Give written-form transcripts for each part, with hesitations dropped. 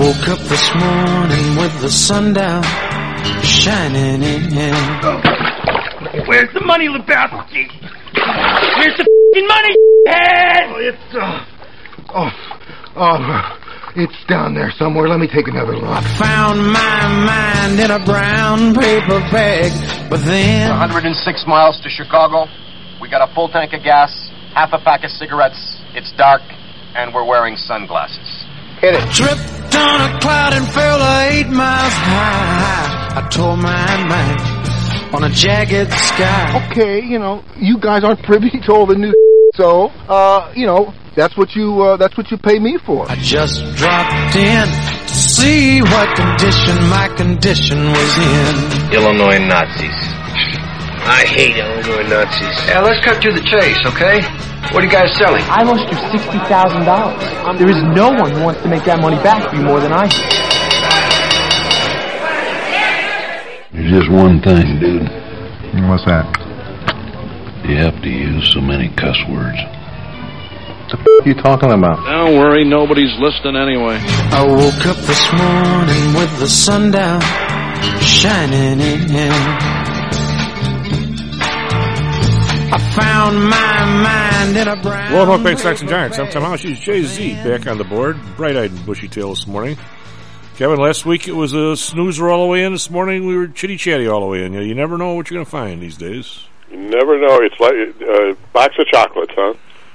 woke up this morning with the sun down, shining in. Where's the money, Lebowski? Where's the f***ing money, head? It's down there somewhere. Let me take another look. I found my mind in a brown paper bag, but then 106 miles to Chicago. We got a full tank of gas, half a pack of cigarettes. It's dark, and we're wearing sunglasses. Hit it. Tripped on a cloud and fell 8 miles high. I tore my mind on a jagged sky. Okay, you guys aren't privy to all the new so, that's what you pay me for. I just dropped in to see what condition my condition was in. Illinois Nazis. I hate Illinois Nazis. Yeah, let's cut to the chase, okay? What are you guys selling? I lost you $60,000. There is no one who wants to make that money back for you more than I do. There's just one thing, dude. What's that? You have to use so many cuss words. What the f*** are you talking about? Don't worry, nobody's listening anyway. I woke up this morning with the sun down, shining in. I found my mind in a brown... Welcome back, Sox and Giants. I'm Tom House. She's Jay-Z back on the board. Bright-eyed and bushy-tailed this morning. Kevin, last week it was a snoozer all the way in. This morning we were chitty-chatty all the way in. You never know what you're going to find these days. You never know. It's like a box of chocolates, huh?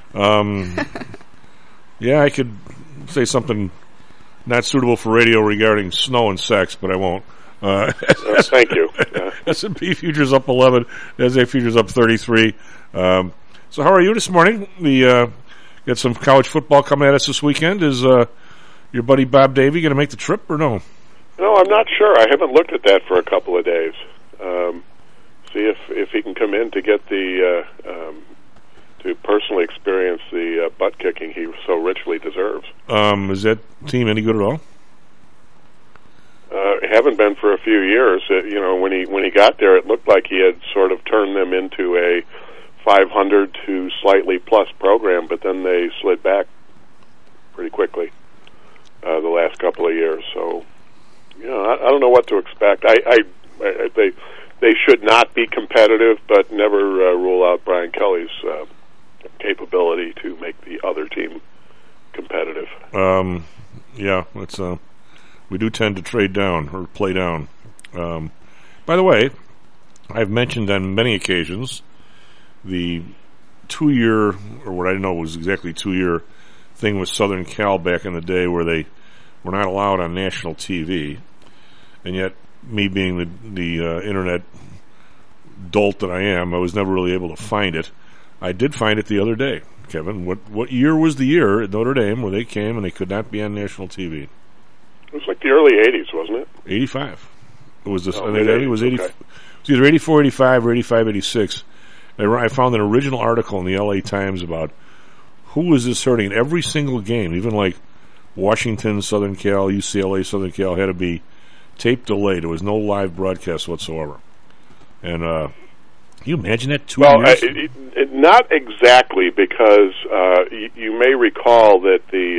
Yeah, I could say something not suitable for radio regarding snow and sex, but I won't. Thank you. S&P futures up 11. NASDAQ futures up 33. So how are you this morning? We got some college football coming at us this weekend. Is your buddy Bob Davie going to make the trip or no? No, I'm not sure. I haven't looked at that for a couple of days. See if he can come in to get the to personally experience the butt kicking he so richly deserves. Is that team any good at all? Haven't been for a few years. When he got there, it looked like he had sort of turned them into a 500 to slightly plus program, but then they slid back pretty quickly the last couple of years. So, I don't know what to expect. They should not be competitive, but never rule out Brian Kelly's capability to make the other team competitive. Yeah, it's we do tend to trade down or play down. By the way, I've mentioned on many occasions the 2-year, or what I know was exactly 2-year thing with Southern Cal back in the day where they were not allowed on national TV, and yet me being the internet dolt that I am, I was never really able to find it. I did find it the other day, Kevin. What year was the year at Notre Dame where they came and they could not be on national TV? It was like the early 80s, wasn't it? 85. It was this. Oh, I think it was 80. Okay. It was either 84, 85, or 85, 86. I found an original article in the LA Times about who was this hurting. Every single game, even like Washington, Southern Cal, UCLA, Southern Cal, had to be tape delayed. There was no live broadcast whatsoever. And can you imagine that 2 years? Not exactly, because you may recall that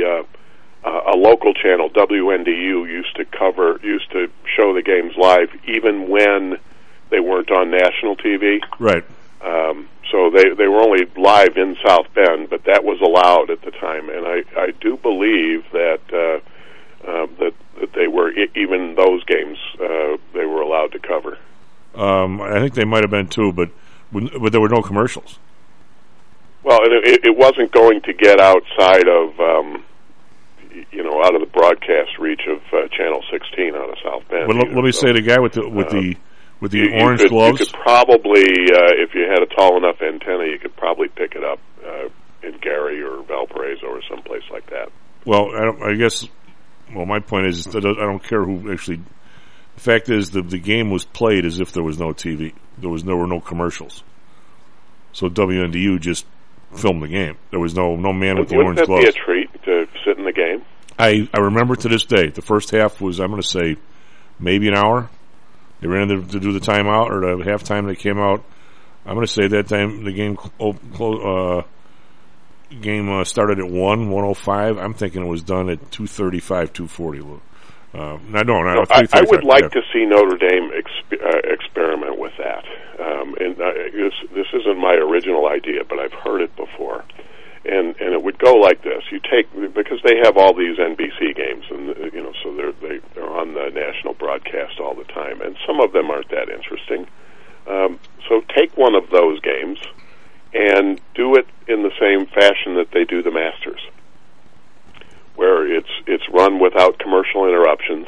a local channel, WNDU, used to show the games live even when they weren't on national TV. Right. So they were only live in South Bend, but that was allowed at the time, and I do believe that that they were, even those games they were allowed to cover. I think they might have been too, but there were no commercials. Well, it wasn't going to get outside of out of the broadcast reach of Channel 16 out of South Bend. Well, let me say, the guy with the orange gloves. You could probably, if you had a tall enough antenna, you could probably pick it up in Gary or Valparaiso or someplace like that. Well, I guess. Well, my point is, I don't care who actually. The fact is, the game was played as if there was no TV. There were no commercials. So WNDU just filmed the game. There was no man with the orange gloves. Wouldn't that be a treat to sit in the game? I remember to this day, the first half was, I'm going to say, maybe an hour. They ran to do the timeout, or the halftime they came out. I'm going to say that time the game started at 1:05. I'm thinking it was done at 2:35, 2:40. I would like to see Notre Dame experiment with that. This isn't my original idea, but I've heard it before. And it would go like this: because they have all these NBC games, and so they're on the national broadcast all the time, and some of them aren't that interesting. So take one of those games and do it in the same fashion that they do the Masters, where it's run without commercial interruptions,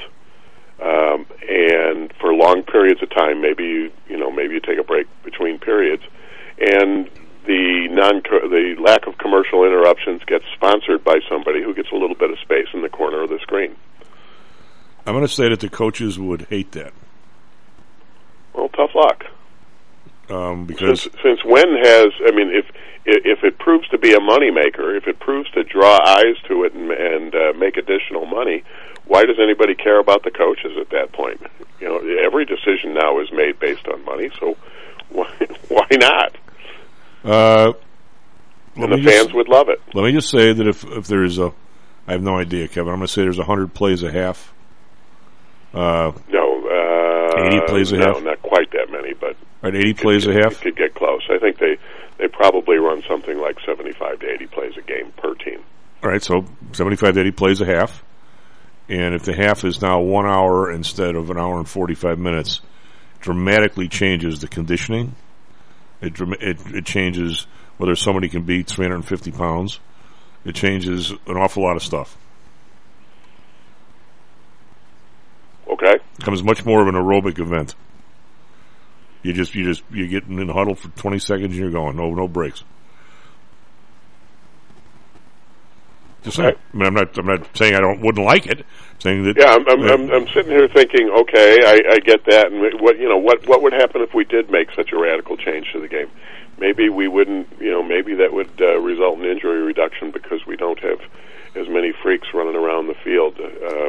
and for long periods of time. Maybe you take a break between periods, and the lack of commercial interruptions gets sponsored by somebody who gets a little bit of space in the corner of the screen. I'm going to say that the coaches would hate that. Well, tough luck. Because since when if it proves to be a moneymaker, if it proves to draw eyes to it and make additional money, why does anybody care about the coaches at that point? Every decision now is made based on money, so why not? And the fans would love it. Let me just say that if there is I have no idea, Kevin. I'm going to say there's 100 plays a half. 80 plays a half? No, not quite that many, but... Right, 80 plays a half? It could get close. I think they probably run something like 75 to 80 plays a game per team. All right, so 75 to 80 plays a half. And if the half is now 1 hour instead of an hour and 45 minutes, dramatically changes the conditioning. It changes whether somebody can beat 350 pounds. It changes an awful lot of stuff. Okay. It becomes much more of an aerobic event. You get in the huddle for 20 seconds and you're going. No breaks. Just saying. I mean, I'm not saying I wouldn't like it. I'm saying that. Yeah, I'm sitting here thinking, okay, I get that, and what would happen if we did make such a radical change to the game? Maybe we wouldn't. Maybe that would result in injury reduction because we don't have as many freaks running around the field.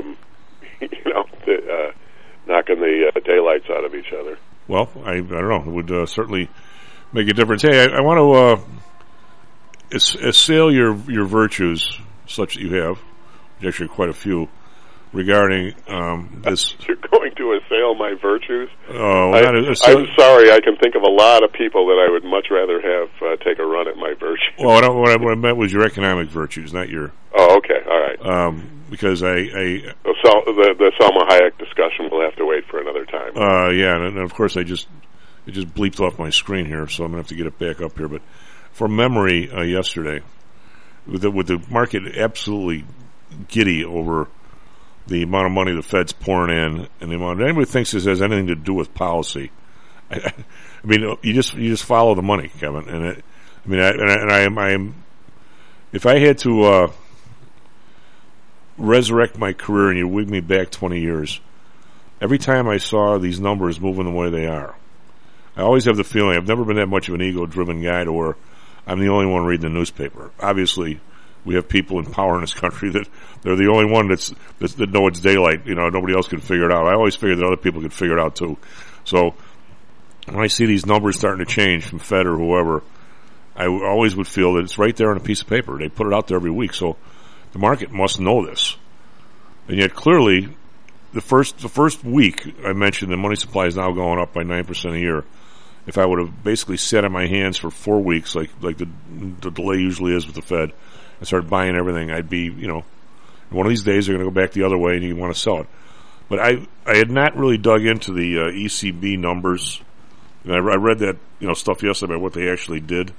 Knocking the daylights out of each other. Well, I don't know. It would certainly make a difference. Hey, I want to assail your virtues, such that you have, actually quite a few, regarding this. You're going to assail my virtues? Oh, I'm sorry. I can think of a lot of people that I would much rather have take a run at my virtues. Well, what I meant was your economic virtues, not your... Oh, okay. All right. Because the Salma Hayek discussion will have to wait for another time. Yeah, and of course it just bleeped off my screen here, so I'm going to have to get it back up here. But from memory, yesterday, with the market absolutely giddy over the amount of money the Fed's pouring in, and the amount anybody thinks this has anything to do with policy. I mean, you just follow the money, Kevin. And I am. If I had to resurrect my career and you wig me back 20 years, every time I saw these numbers moving the way they are, I always have the feeling I've never been that much of an ego-driven guy to where I'm the only one reading the newspaper. Obviously, we have people in power in this country that they're the only one that know it's daylight. Nobody else can figure it out. I always figured that other people could figure it out too. So when I see these numbers starting to change from Fed or whoever, I always would feel that it's right there on a piece of paper. They put it out there every week, so the market must know this. And yet, clearly, the first week I mentioned the money supply is now going up by 9% a year. If I would have basically sat on my hands for 4 weeks, like the delay usually is with the Fed, and started buying everything, I'd be, one of these days they're going to go back the other way and you want to sell it. But I had not really dug into the ECB numbers. And I read that stuff yesterday about what they actually did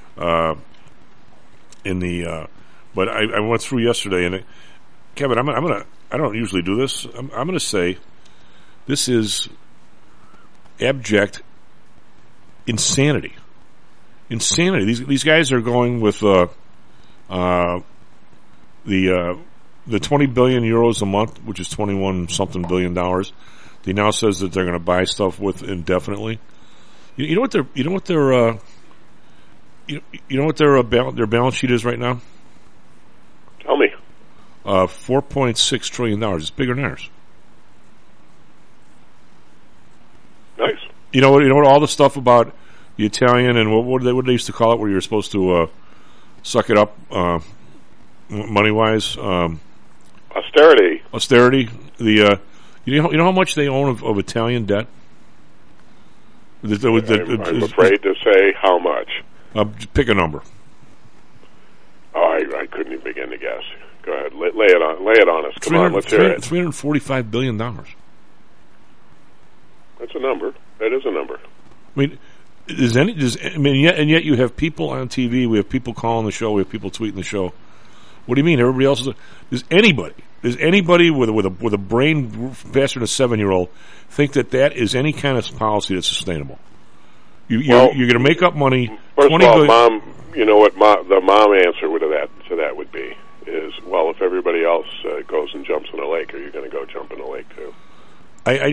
but I went through yesterday, and Kevin, I don't usually do this. I'm going to say this is abject insanity. These guys are going with the 20 billion euros a month, which is 21 something billion dollars. He now says that they're going to buy stuff with indefinitely. You know what their balance sheet is right now? Tell me. $4.6 trillion. It's bigger than ours. Nice. You know what? All the stuff about the Italian and what they used to call it, where you're supposed to suck it up, money wise. Austerity. The you know how much they own of Italian debt? I'm afraid to say how much. Pick a number. Oh, I couldn't even begin to guess. Go ahead, lay it on us. Come on, let's hear it. $345 billion. That's a number. That is a number. I mean, yet you have people on TV. We have people calling the show. We have people tweeting the show. What do you mean? Everybody else is. Does anybody with a brain faster than a 7-year-old think that is any kind of policy that's sustainable? You're going to make up money. First of all, Mom, you know what the mom answer to that would be is, well, if everybody else goes and jumps in a lake, are you going to go jump in a lake too? I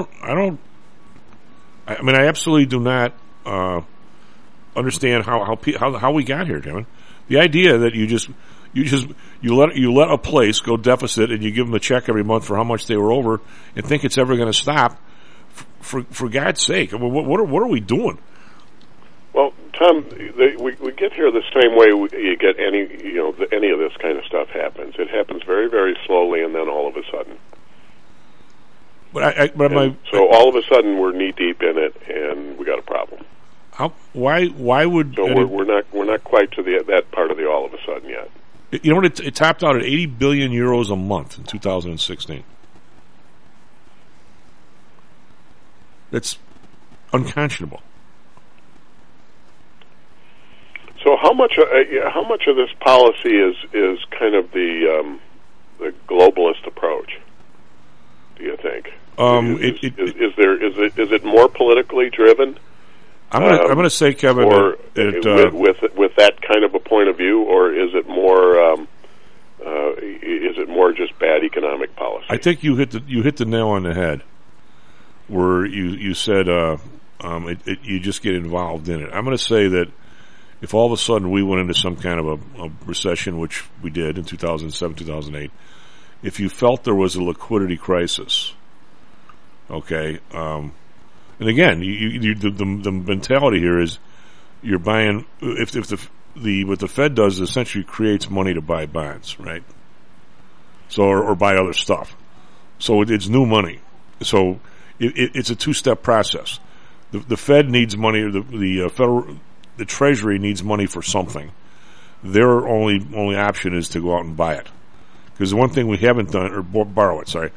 absolutely do not understand how we got here, Kevin. The idea that you let a place go deficit and you give them a check every month for how much they were over and think it's ever going to stop. For God's sake, I mean, what are we doing? Well, Tom, we get here the same way you get any of this kind of stuff happens. It happens very, very slowly, and then all of a sudden. So all of a sudden we're knee deep in it, and we got a problem. Why would? So we're not quite to that part of the all of a sudden yet. You know what? It topped out at 80 billion euros a month in 2016. That's unconscionable. So how much of this policy is kind of the globalist approach? Do you think? Is it more politically driven? I'm going to say, Kevin, with that kind of a point of view, or is it more just bad economic policy? I think you hit the nail on the head, where you said you just get involved in it. I'm going to say that if all of a sudden we went into some kind of a recession, which we did in 2007, 2008, if you felt there was a liquidity crisis, okay. And again, the mentality here is you're buying. If what the Fed does is essentially creates money to buy bonds, right? So or buy other stuff. So it's new money. So it's a two-step process. The Fed needs money, or the Treasury needs money for something. Their only option is to go out and buy it, because the one thing we haven't done, or borrow it. Sorry,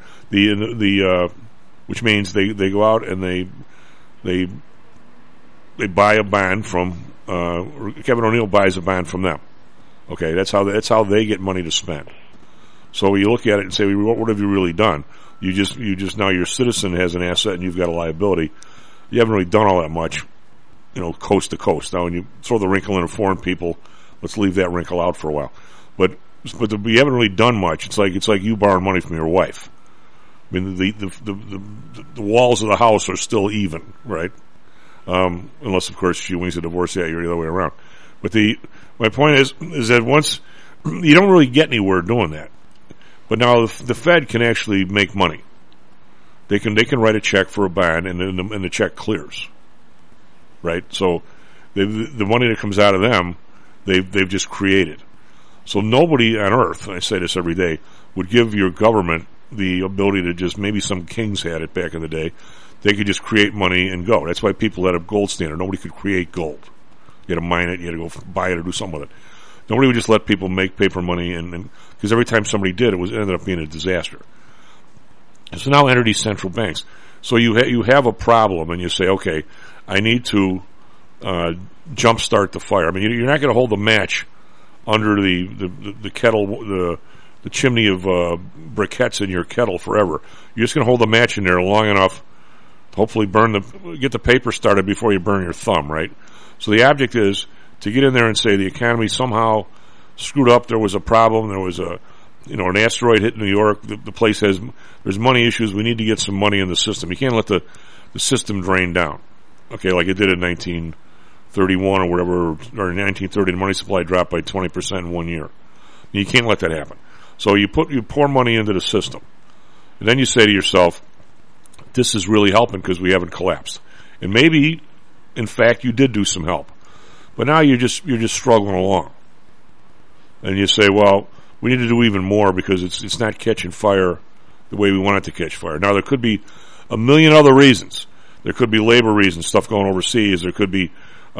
which means they go out and they buy a bond from Kevin O'Neill buys a bond from them. Okay, that's how they get money to spend. So you look at it and say, what have you really done? You just now your citizen has an asset and you've got a liability. You haven't really done all that much, coast to coast. Now, when you throw the wrinkle in of foreign people, let's leave that wrinkle out for a while. But you haven't really done much. It's like you borrowing money from your wife. I mean, the walls of the house are still even, right? Unless, of course, she wins a divorce. Yeah, you're the other way around. But my point is that once you don't really get anywhere doing that. But now the Fed can actually make money. They can write a check for a bond, and the check clears, right? So the money that comes out of them, they've just created. So nobody on earth, and I say this every day, would give your government the ability to just, maybe some kings had it back in the day, they could just create money and go. That's why people had a gold standard. Nobody could create gold. You had to mine it, you had to go buy it or do something with it. Nobody would just let people make paper money, and because every time somebody did, it ended up being a disaster. So now enter these central banks. So you have a problem, and you say, okay, I need to jumpstart the fire. I mean, you're not going to hold the match under the kettle, the chimney of briquettes in your kettle forever. You're just going to hold the match in there long enough to hopefully get the paper started before you burn your thumb, right? So the object is to get in there and say the economy somehow screwed up. There was a problem. There was an asteroid hit New York. The place there's money issues. We need to get some money in the system. You can't let the system drain down. Okay, like it did in 1931 or whatever, or in 1930, the money supply dropped by 20% in 1 year. You can't let that happen. So you pour money into the system, and then you say to yourself, "This is really helping because we haven't collapsed." And maybe, in fact, you did do some help, but now you're just struggling along. And you say, "Well, we need to do even more because it's not catching fire the way we want it to catch fire. Now, there could be a million other reasons. There could be labor reasons, stuff going overseas. There could be,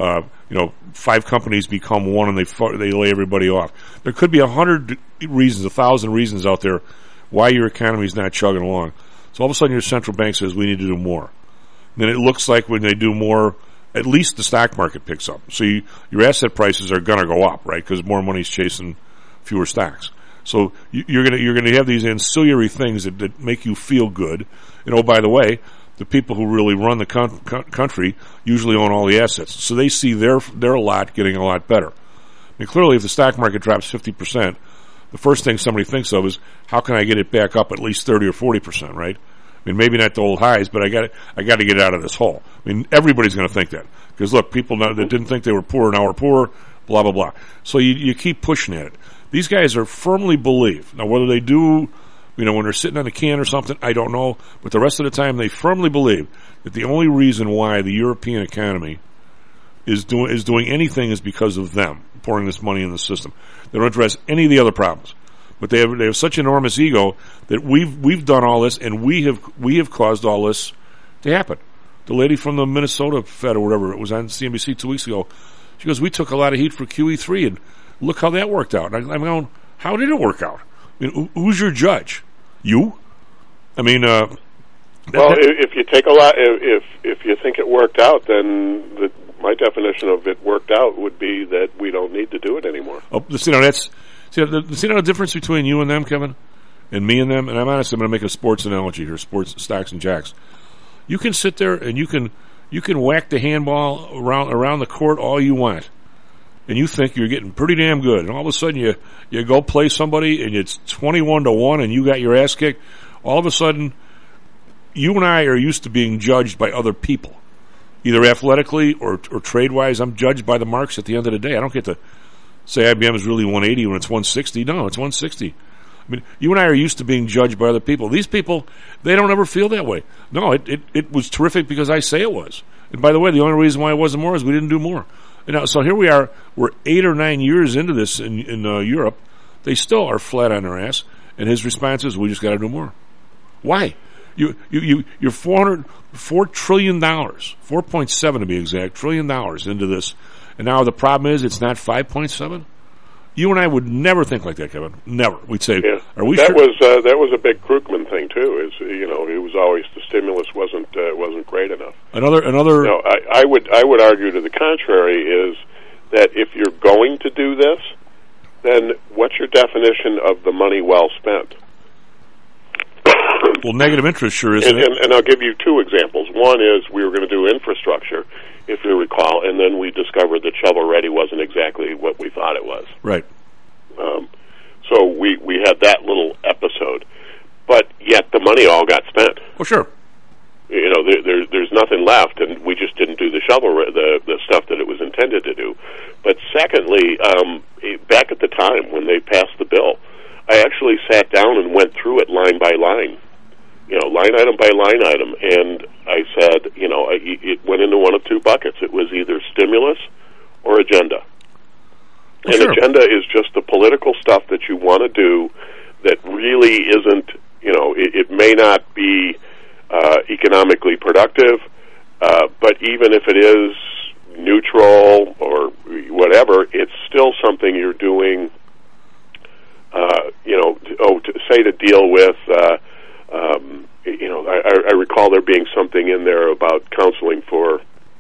5 companies become one and they lay everybody off. There could be 100 reasons, 1,000 reasons out there why your economy is not chugging along. So all of a sudden your central bank says we need to do more. Then it looks like when they do more, at least the stock market picks up. So your asset prices are going to go up, right? Because more money's chasing fewer stocks. So you're going to have these ancillary things that make you feel good. And oh, by the way, the people who really run the country usually own all the assets. So they see their lot getting a lot better. I mean, clearly if the stock market drops 50%, the first thing somebody thinks of is how can I get it back up at least 30 or 40%, right? I mean, maybe not the old highs, but I got to get out of this hole. I mean, everybody's going to think that because look, people that didn't think they were poor now are poor, blah blah blah. So you keep pushing at it. These guys are firmly believe. Now, whether they do, when they're sitting on a can or something, I don't know. But the rest of the time, they firmly believe that the only reason why the European economy is doing anything is because of them pouring this money in the system. They don't address any of the other problems. But they have such enormous ego that we've done all this and we have caused all this to happen. The lady from the Minnesota Fed or whatever, it was on CNBC 2 weeks ago, she goes, we took a lot of heat for QE3 and look how that worked out. And I'm going, how did it work out? I mean, who's your judge? You? I mean, if you take a lot, if you think it worked out, then my definition of it worked out would be that we don't need to do it anymore. Oh, see the difference between you and them, Kevin, and me and them. And I'm honest, I'm going to make a sports analogy here: sports stocks and jacks. You can sit there and you can whack the handball around the court all you want, and you think you're getting pretty damn good, and all of a sudden you go play somebody and it's 21-1 and you got your ass kicked. All of a sudden, you and I are used to being judged by other people, either athletically or trade-wise. I'm judged by the marks at the end of the day. I don't get to say IBM is really 180 when it's 160. No, it's 160. I mean, you and I are used to being judged by other people. These people, they don't ever feel that way. No, it was terrific because I say it was. And by the way, the only reason why it wasn't more is we didn't do more. So here we are. We're 8 or 9 years into this in Europe. They still are flat on their ass. And his response is, we just got to do more. Why? You're $4 trillion, 4.7 to be exact, $4 trillion into this. And now the problem is it's not 5.7. You and I would never think like that, Kevin. Never. We'd say, "Are we?" That was a big Krugman thing too. Is it was always the stimulus wasn't great enough. Another. No, I would argue to the contrary is that if you're going to do this, then what's your definition of the money well spent? Well, negative interest sure isn't it? And I'll give you 2 examples. One is we were going to do infrastructure, if you recall, and then we discovered that shovel-ready wasn't exactly what we thought it was. Right. So we had that little episode, but yet the money all got spent. Oh, sure. There's nothing left, and we just didn't do the the stuff that it was intended to do. But secondly, back at the time when they passed the bill, I actually sat down and went through it line by line, line item by line item, and I said, it went into one of 2 buckets. It was either stimulus or agenda. Oh, and sure. Agenda is just the political stuff that you want to do that really isn't, it may not be economically productive, but even if it is neutral or whatever, it's still something you're doing, to deal with, I recall there being something in there about counseling for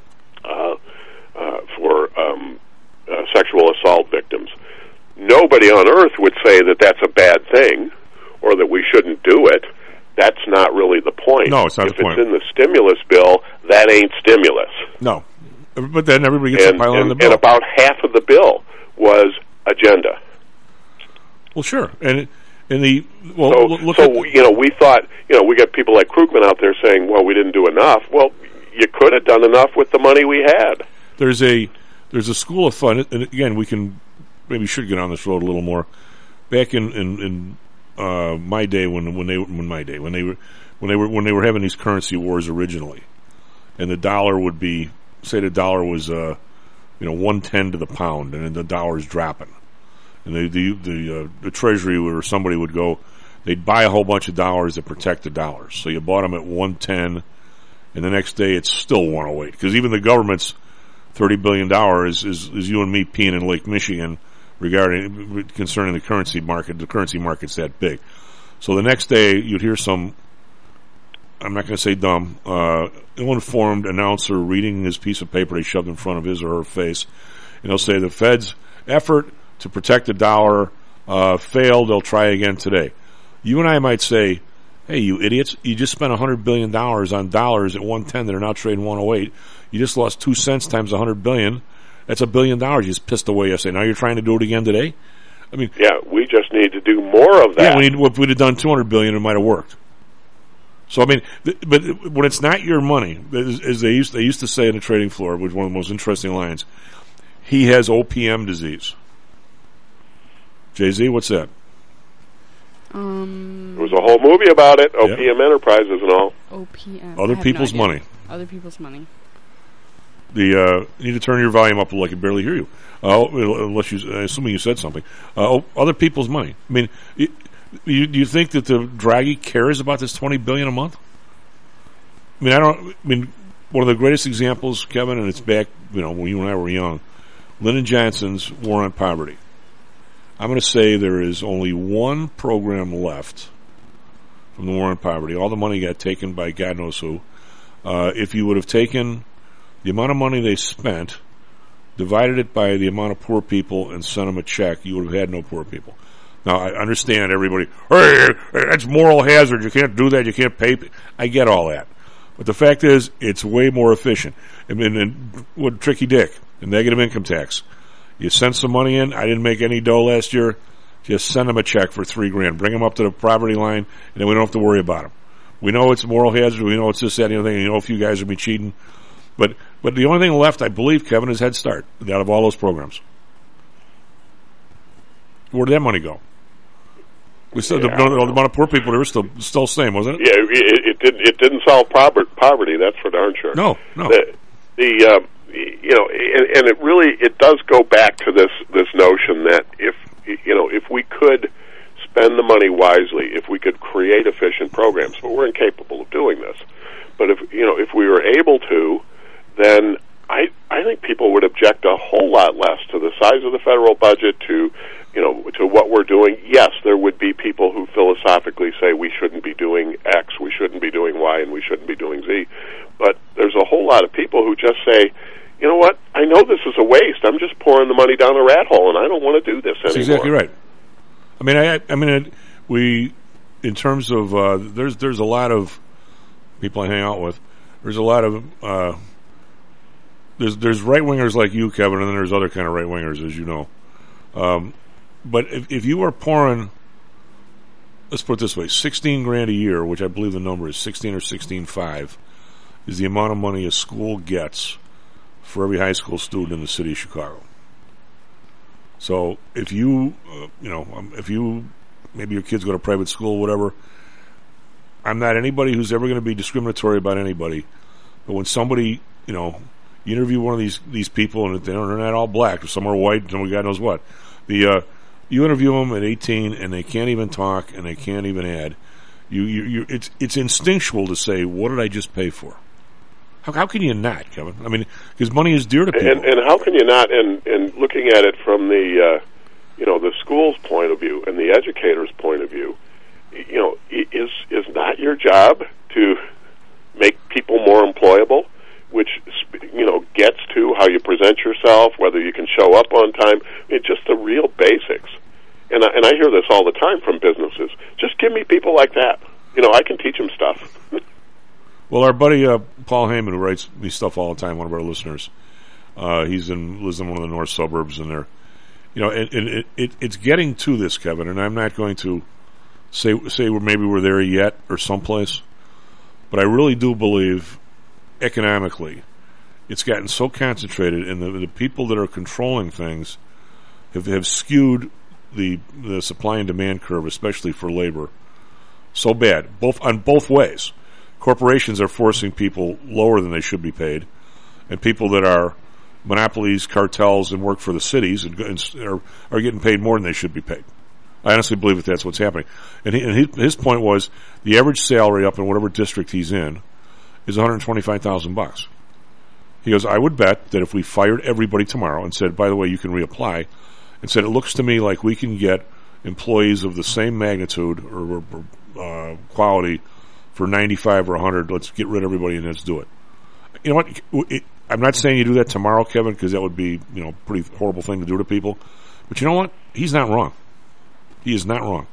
sexual assault victims. Nobody on earth would say that that's a bad thing or that we shouldn't do it. That's not really the point. No, it's not the point. If it's in the stimulus bill, that ain't stimulus. No. But then everybody gets to pile on the bill. And about half of the bill was agenda. Well, sure. We thought, we got people like Krugman out there saying, well, we didn't do enough. Well, you could have done enough with the money we had. There's a school of thought, and again, we should get on this road a little more. Back in my day, when they were having these currency wars originally, and the dollar would be, say the dollar was 110 to the pound, and then the dollar's dropping, and the Treasury or somebody would go, they'd buy a whole bunch of dollars to protect the dollars. So you bought them at 110, and the next day it's still 108 because even the government's $30 billion is you and me peeing in Lake Michigan concerning the currency market. The currency market's that big. So the next day you'd hear some, I'm not going to say dumb, ill-informed announcer reading his piece of paper they shoved in front of his or her face, and they'll say the Fed's effort to protect the dollar failed. They'll try again today. You and I might say, hey, you idiots, you just spent $100 billion on dollars at 110 that are now trading 108. You just lost 2 cents times $100 billion. That's $1 billion you just pissed away yesterday. Now you're trying to do it again today? I mean, yeah, we just need to do more of that. Yeah, if we'd have done $200 billion, it might have worked. So I mean, but when it's not your money, as they used to say on the trading floor, which is one of the most interesting lines, he has OPM disease. Jay-Z, what's that? There was a whole movie about it, OPM Enterprises and all. OPM. Other people's money. Other people's money. You need to turn your volume up, like I can barely hear you. Unless assuming you said something. Other people's money. I mean, do you think that the Draghi cares about this $20 billion a month? I mean, one of the greatest examples, Kevin, and it's back, when you and I were young, Lyndon Johnson's War on Poverty. I'm going to say there is only one program left from the War on Poverty. All the money got taken by God knows who. If you would have taken the amount of money they spent, divided it by the amount of poor people, and sent them a check, you would have had no poor people. Now, I understand everybody, hey, that's moral hazard. You can't do that. You can't pay. I get all that. But the fact is, it's way more efficient. I mean, what Tricky Dick, the negative income tax. You send some money in. I didn't make any dough last year. Just send them a check for $3,000. Bring them up to the poverty line, and then we don't have to worry about them. We know it's a moral hazard. We know it's this, that, and the other thing. And you know if you guys will be cheating. But the only thing left, I believe, Kevin, is Head Start out of all those programs. Where did that money go? We said the amount of poor people there was still the same, wasn't it? Yeah, it didn't solve poverty. That's for darn sure. No. And it does go back to this notion that if we could spend the money wisely, if we could create efficient programs, but we're incapable of doing this. But if we were able to, then I think people would object a whole lot less to the size of the federal budget, to what we're doing. Yes, there would be people who philosophically say we shouldn't be doing X, we shouldn't be doing Y, and we shouldn't be doing Z. But there's a whole lot of people who just say, you know what, I know this is a waste. I'm just pouring the money down a rat hole, and I don't want to do this anymore. That's exactly right. I mean, we, in terms of, there's a lot of people I hang out with. There's a lot of, there's right-wingers like you, Kevin, and then there's other kind of right-wingers, as you know. But if you are pouring, let's put it this way, $16,000 a year, which I believe the number is 16 or 16.5, is the amount of money a school gets for every high school student in the city of Chicago. So if you, maybe your kids go to private school, whatever, I'm not anybody who's ever going to be discriminatory about anybody, but when somebody, you interview one of these people, and they're not all black, some are white, some God knows what. You interview them at 18, and they can't even talk, and they can't even add. It's instinctual to say, what did I just pay for? How can you not, Kevin? I mean, because money is dear to people. And how can you not? And looking at it from the school's point of view and the educator's point of view, is not your job to make people more employable, which gets to how you present yourself, whether you can show up on time. It's just the real basics. And I hear this all the time from businesses. Just give me people like that. I can teach them stuff. Well, our buddy Paul Heyman, who writes me stuff all the time, one of our listeners, lives in one of the north suburbs, and there, it's getting to this, Kevin. And I'm not going to say maybe we're there yet or someplace, but I really do believe economically, it's gotten so concentrated, and the people that are controlling things have skewed the supply and demand curve, especially for labor, so bad, on both ways. Corporations are forcing people lower than they should be paid, and people that are monopolies, cartels, and work for the cities and are getting paid more than they should be paid. I honestly believe that that's what's happening. And his point was the average salary up in whatever district he's in is $125,000. He goes, I would bet that if we fired everybody tomorrow and said, by the way, you can reapply, and said, it looks to me like we can get employees of the same magnitude or quality for 95 or 100. Let's get rid of everybody and let's do it. You know what? I'm not saying you do that tomorrow, Kevin, because that would be, a pretty horrible thing to do to people. But you know what? He's not wrong. He is not wrong.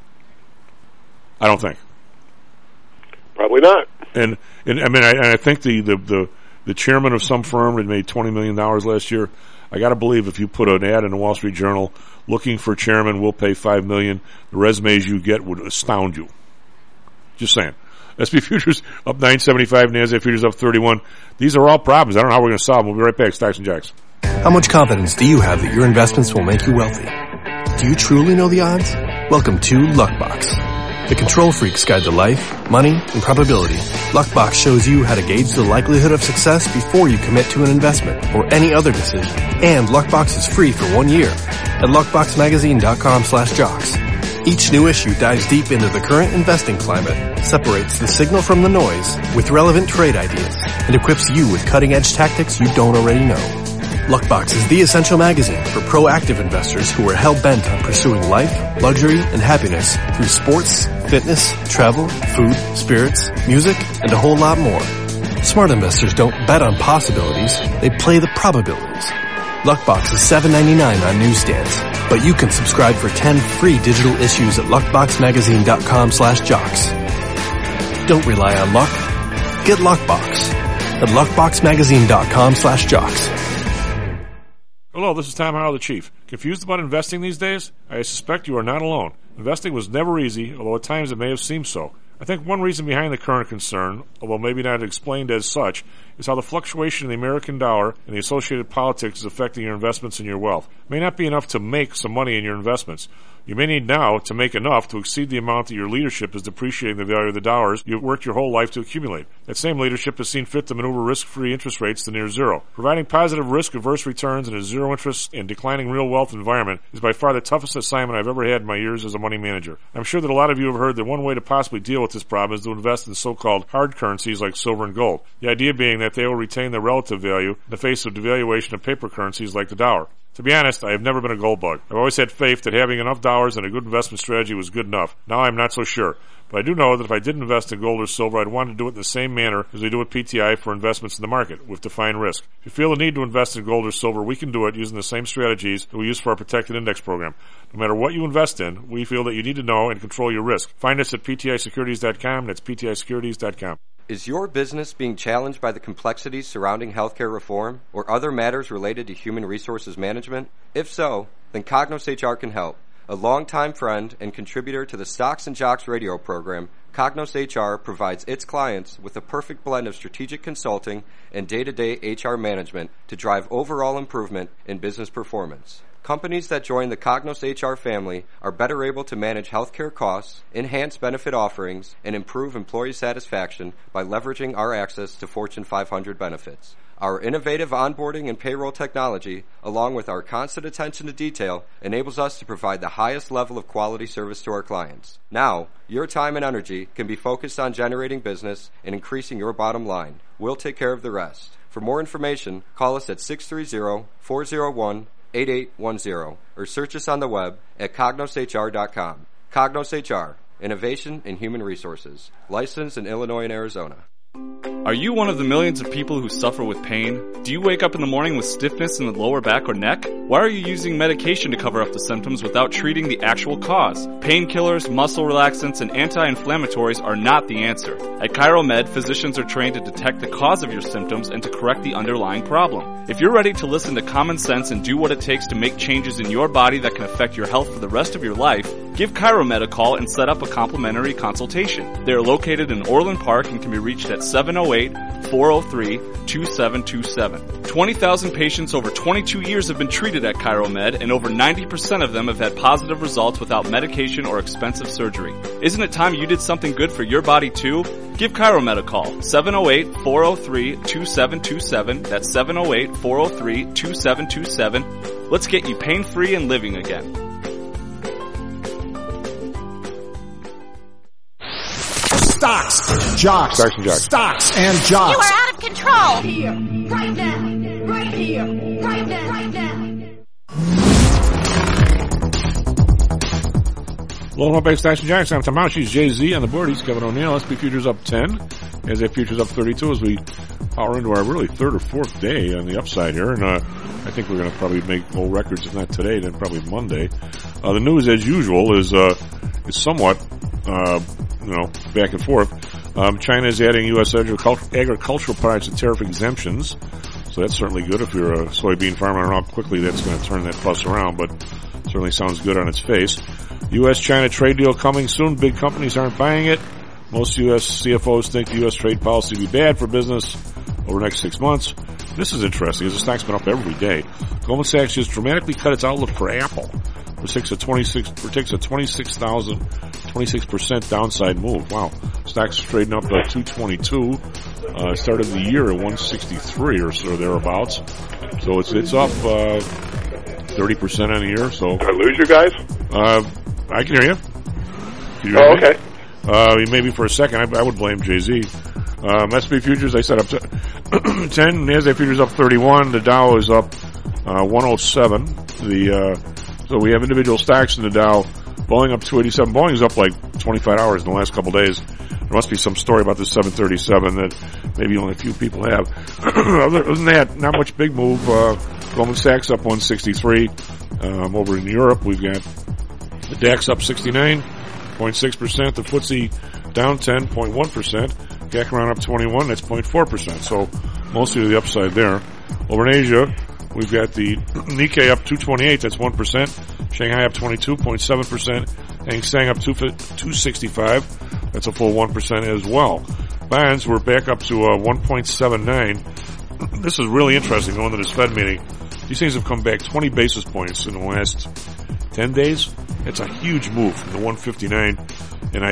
I don't think. Probably not. And I mean, I think the chairman of some firm that made $20 million last year, I got to believe if you put an ad in the Wall Street Journal looking for chairman, we'll pay $5 million, the resumes you get would astound you. Just saying. S&P futures up 975, NASDAQ futures up 31. These are all problems. I don't know how we're going to solve them. We'll be right back. Stocks and Jocks. How much confidence do you have that your investments will make you wealthy? Do you truly know the odds? Welcome to Luckbox, the control freak's guide to life, money, and probability. Luckbox shows you how to gauge the likelihood of success before you commit to an investment or any other decision. And Luckbox is free for 1 year at luckboxmagazine.com/jocks. Each new issue dives deep into the current investing climate, separates the signal from the noise with relevant trade ideas, and equips you with cutting-edge tactics you don't already know. Luckbox is the essential magazine for proactive investors who are hell-bent on pursuing life, luxury, and happiness through sports, fitness, travel, food, spirits, music, and a whole lot more. Smart investors don't bet on possibilities, they play the probabilities. Luckbox is $7.99 on newsstands, but you can subscribe for 10 free digital issues at luckboxmagazine.com/jocks. Don't rely on luck. Get Luckbox at luckboxmagazine.com/jocks. Hello, this is Tom Howell, the Chief. Confused about investing these days? I suspect you are not alone. Investing was never easy, although at times it may have seemed so. I think one reason behind the current concern, although maybe not explained as such, is how the fluctuation in the American dollar and the associated politics is affecting your investments and your wealth. It may not be enough to make some money in your investments. You may need now to make enough to exceed the amount that your leadership is depreciating the value of the dollars you've worked your whole life to accumulate. That same leadership has seen fit to maneuver risk-free interest rates to near zero. Providing positive risk-averse returns in a zero-interest and declining real wealth environment is by far the toughest assignment I've ever had in my years as a money manager. I'm sure that a lot of you have heard that one way to possibly deal with this problem is to invest in so-called hard currencies like silver and gold. The idea being that they will retain their relative value in the face of devaluation of paper currencies like the dollar. To be honest, I have never been a gold bug. I've always had faith that having enough dollars and a good investment strategy was good enough. Now I'm not so sure. But I do know that if I did invest in gold or silver, I'd want to do it in the same manner as we do with PTI for investments in the market, with defined risk. If you feel the need to invest in gold or silver, we can do it using the same strategies that we use for our protected index program. No matter what you invest in, we feel that you need to know and control your risk. Find us at PTIsecurities.com. That's PTIsecurities.com. Is your business being challenged by the complexities surrounding healthcare reform or other matters related to human resources management? If so, then Cognos HR can help. A longtime friend and contributor to the Stocks and Jocks radio program, Cognos HR provides its clients with a perfect blend of strategic consulting and day-to-day HR management to drive overall improvement in business performance. Companies that join the Cognos HR family are better able to manage healthcare costs, enhance benefit offerings, and improve employee satisfaction by leveraging our access to Fortune 500 benefits. Our innovative onboarding and payroll technology, along with our constant attention to detail, enables us to provide the highest level of quality service to our clients. Now, your time and energy can be focused on generating business and increasing your bottom line. We'll take care of the rest. For more information, call us at 630-401-8810 or search us on the web at cognoshr.com. Cognos HR, innovation in human resources. Licensed in Illinois and Arizona. Are you one of the millions of people who suffer with pain? Do you wake up in the morning with stiffness in the lower back or neck? Why are you using medication to cover up the symptoms without treating the actual cause? Painkillers, muscle relaxants, and anti-inflammatories are not the answer. At ChiroMed, physicians are trained to detect the cause of your symptoms and to correct the underlying problem. If you're ready to listen to common sense and do what it takes to make changes in your body that can affect your health for the rest of your life, give ChiroMed a call and set up a complimentary consultation. They are located in Orland Park and can be reached at That's 708-403-2727. 20,000 patients over 22 years have been treated at ChiroMed, and over 90% of them have had positive results without medication or expensive surgery. Isn't it time you did something good for your body too? Give ChiroMed a call. 708-403-2727. That's 708-403-2727. Let's get you pain-free and living again. Stocks, jocks, stocks and jocks. You are out of control. Here, right now, right here, right now, right now. Low back Stocks and Jocks. I'm Tom Mount. She's Jay-Z on the board. He's Kevin O'Neill. SP Futures up 10. As that Futures up 32 as we power into our really third or fourth day on the upside here. And I think we're going to probably make full records, if not today, then probably Monday. The news, as usual, is somewhat back and forth. China is adding U.S. agricultural products to tariff exemptions. So that's certainly good if you're a soybean farmer. I don't know how quickly that's going to turn that fuss around, but certainly sounds good on its face. U.S.-China trade deal coming soon. Big companies aren't buying it. Most U.S. CFOs think the U.S. trade policy will be bad for business over the next 6 months. This is interesting, as the stock's been up every day. Goldman Sachs just dramatically cut its outlook for Apple. Predicts a 26% downside move. Wow. Stock's trading up at 222. Started the year at 163 or so thereabouts. So it's up 30% on the year. So did I lose you guys? I can hear you. Okay. Maybe for a second, I would blame Jay-Z. SP Futures, I said up to 10. NASDAQ Futures up 31. The Dow is up 107. So we have individual stocks in the Dow. Boeing up 287. Boeing's up like 25 hours in the last couple of days. There must be some story about the 737 that maybe only a few people have. Other than that, not much big move. Goldman Sachs up 163. Over in Europe, we've got the DAX up 69.6%. The FTSE down 10.1%. CAC around up 21. That's 0.4%. So mostly to the upside there. Over in Asia, we've got the Nikkei up 228, that's 1%. Shanghai up 22.7%. Hang Seng up 265, that's a full 1% as well. Bonds were back up to 1.79. This is really interesting going to this Fed meeting. These things have come back 20 basis points in the last 10 days. It's a huge move from the 159 and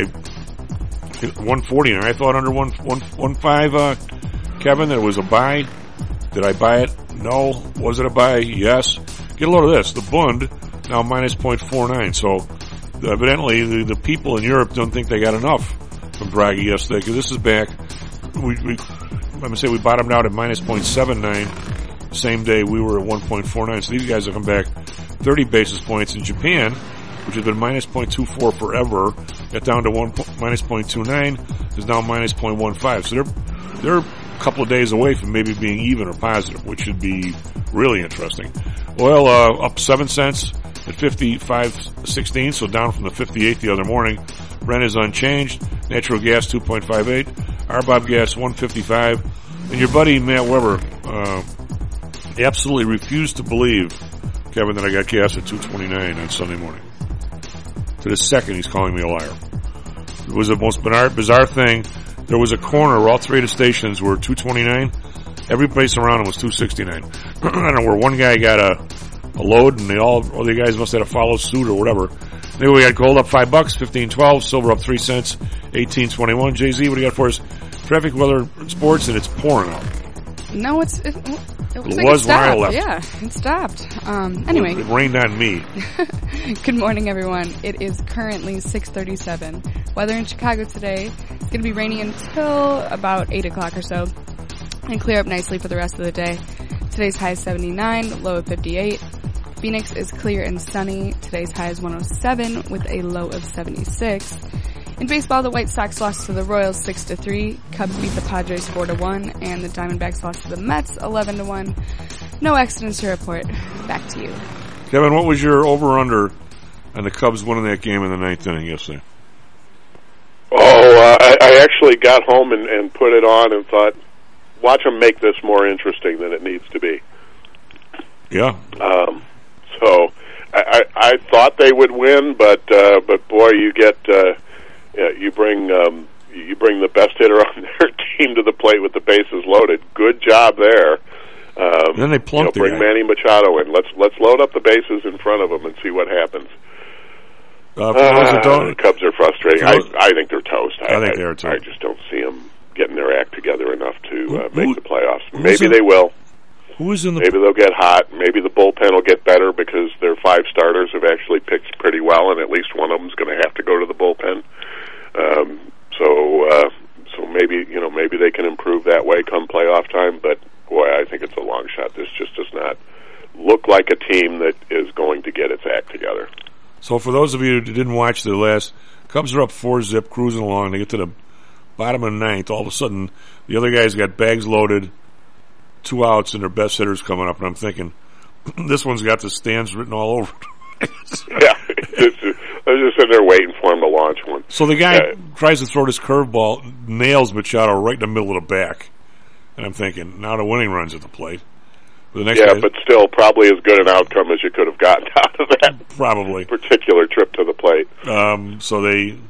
149. I thought under 115, Kevin, that it was a buy. Did I buy it? No. Was it a buy? Yes. Get a load of this. The Bund now minus 0.49. So evidently the people in Europe don't think they got enough from Draghi yesterday, because this is back. I'm going to say we bottomed out at minus 0.79. Same day we were at 1.49. So these guys have come back 30 basis points. In Japan, which has been minus 0.24 forever, got down to minus 0.29, is now minus 0.15. So they're a couple of days away from maybe being even or positive, which should be really interesting. Oil up 7 cents at 55.16, so down from the 58 the other morning. Brent is unchanged. Natural gas 2.58. RBOB gas 155. And your buddy Matt Weber absolutely refused to believe, Kevin, that I got gas at 229 on Sunday morning. To the second, he's calling me a liar. It was the most bizarre thing. There was a corner where all three of the stations were 229. Every place around them was 269. I don't know where one guy got a load, and all the guys must have had to follow suit or whatever. Anyway, we got gold up $5, 15.12. Silver up 3 cents, 18.21. Jay-Z, what do you got for us? Traffic, weather, sports, and it's pouring out. No, it looks like was when I left. Yeah, it stopped. Anyway. It rained on me. Good morning, everyone. It is currently 6:37. Weather in Chicago today is going to be rainy until about 8 o'clock or so, and clear up nicely for the rest of the day. Today's high is 79, low of 58. Phoenix is clear and sunny. Today's high is 107 with a low of 76. In baseball, the White Sox lost to the Royals 6-3. Cubs beat the Padres 4-1, and the Diamondbacks lost to the Mets 11-1. No accidents to report. Back to you, Kevin. What was your over/under on the Cubs winning that game in the ninth inning yesterday? I actually got home and put it on and thought, watch them make this more interesting than it needs to be. Yeah. So I thought they would win, but boy, you get you bring the best hitter on their team to the plate with the bases loaded. Good job there. Then they plunked bring Manny Machado in. Let's load up the bases in front of him and see what happens. The Cubs are frustrating. I think they're toast. I think they are too. I just don't see them getting their act together enough to make the playoffs. Maybe they will. Maybe they'll get hot. Maybe the bullpen will get better because their 5 starters have actually pitched pretty well, and at least one of them's going to have to go to the bullpen. So maybe they can improve that way come playoff time. But boy, I think it's a long shot. This just does not look like a team that is going to get its act together. So for those of you who didn't watch the last, Cubs are up 4-zip, cruising along. They get to the bottom of the 9th. All of a sudden, the other guys got bags loaded, 2 outs, and their best hitter's coming up. And I'm thinking, this one's got the stands written all over it. Yeah, I was just sitting there waiting for him to launch one. So the guy tries to throw this curveball, nails Machado right in the middle of the back. And I'm thinking, now the winning run's at the plate. But but still probably as good an outcome as you could have gotten out of that particular trip to the plate. So then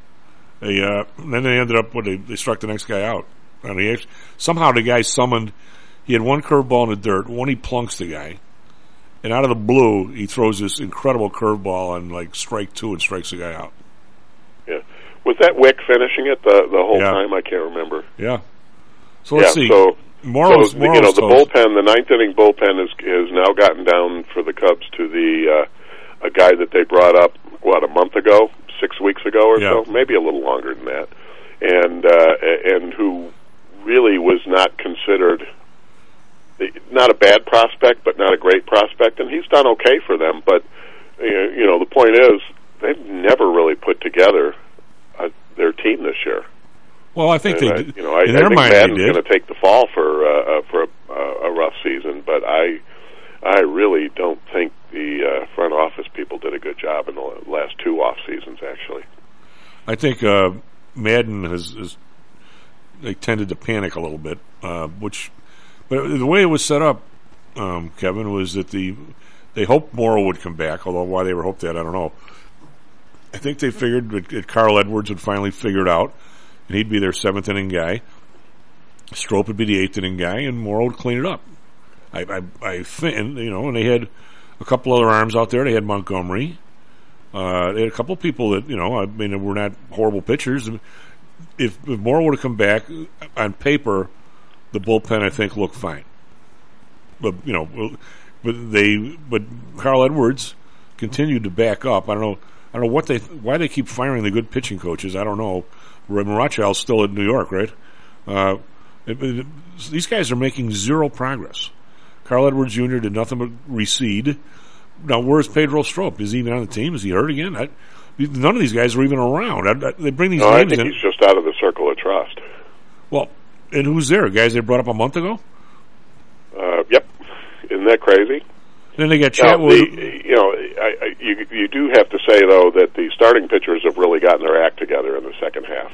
they ended up they struck the next guy out. And somehow the guy summoned. He had one curveball in the dirt. One he plunks the guy, and out of the blue he throws this incredible curveball on like strike 2 and strikes the guy out. Yeah, was that Wick finishing it the whole time? I can't remember. Yeah. So let's see. Morrow's the bullpen, the 9th inning bullpen has now gotten down for the Cubs to the a guy that they brought up a month ago, 6 weeks ago or so, maybe a little longer than that, and who really was not considered not a bad prospect, but not a great prospect, and he's done okay for them. But the point is they've never really put together their team this year. Well, I think I think Madden's going to take the fall for a rough season, but I really don't think the front office people did a good job in the last 2 off seasons. Actually, I think Madden has they tended to panic a little bit, but the way it was set up, Kevin, was that they hoped Morrow would come back. Although why they were hoped that, I don't know. I think they figured that Carl Edwards would finally figure it out. And he'd be their 7th inning guy. Strop would be the 8th inning guy, and Morrow would clean it up. I think, and they had a couple other arms out there. They had Montgomery. They had a couple of people that were not horrible pitchers. If Morrow would have come back on paper, the bullpen I think looked fine. But but Carl Edwards continued to back up. I don't know why they keep firing the good pitching coaches. I don't know. Rothschild's still in New York, right? These guys are making zero progress. Carl Edwards Jr. did nothing but recede. Now, where's Pedro Strop? Is he even on the team? Is he hurt again? None of these guys are even around. They bring these names in. I think he's just out of the circle of trust. Well, and who's there? Guys they brought up a month ago? Yep. Isn't that crazy? Then they got Chatwood. You do have to say, though, that the starting pitchers have really gotten their act together in the second half.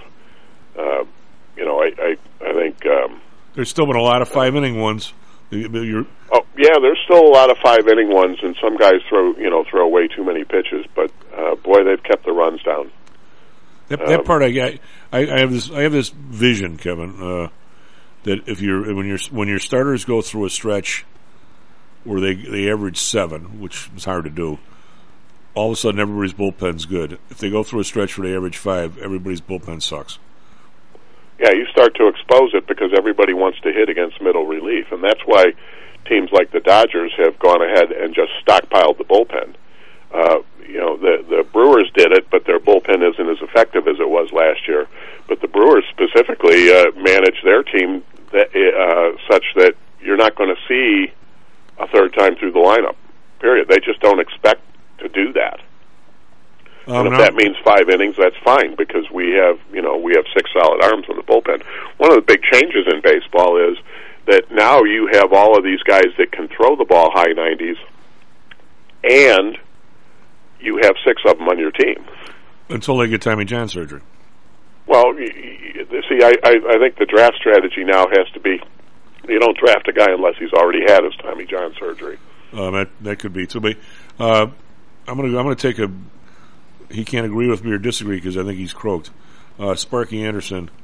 I think there's still been a lot of 5-inning ones. There's still a lot of 5-inning ones, and some guys throw way too many pitches. But boy, they've kept the runs down. That part I have this vision, Kevin, that when your starters go through a stretch where they average 7, which is hard to do, all of a sudden everybody's bullpen's good. If they go through a stretch where they average 5, everybody's bullpen sucks. Yeah, you start to expose it because everybody wants to hit against middle relief, and that's why teams like the Dodgers have gone ahead and just stockpiled the bullpen. The Brewers did it, but their bullpen isn't as effective as it was last year. But the Brewers specifically manage their team such that you're not going to see a third time through the lineup, period. They just don't expect to do that. And if that means 5 innings, that's fine because we have 6 solid arms in the bullpen. One of the big changes in baseball is that now you have all of these guys that can throw the ball high 90s, and you have 6 of them on your team. Until they get Tommy John surgery. Well, see, I think the draft strategy now has to be you don't draft a guy unless he's already had his Tommy John surgery. That could be too. But I'm gonna take a. He can't agree with me or disagree because I think he's croaked. Sparky Anderson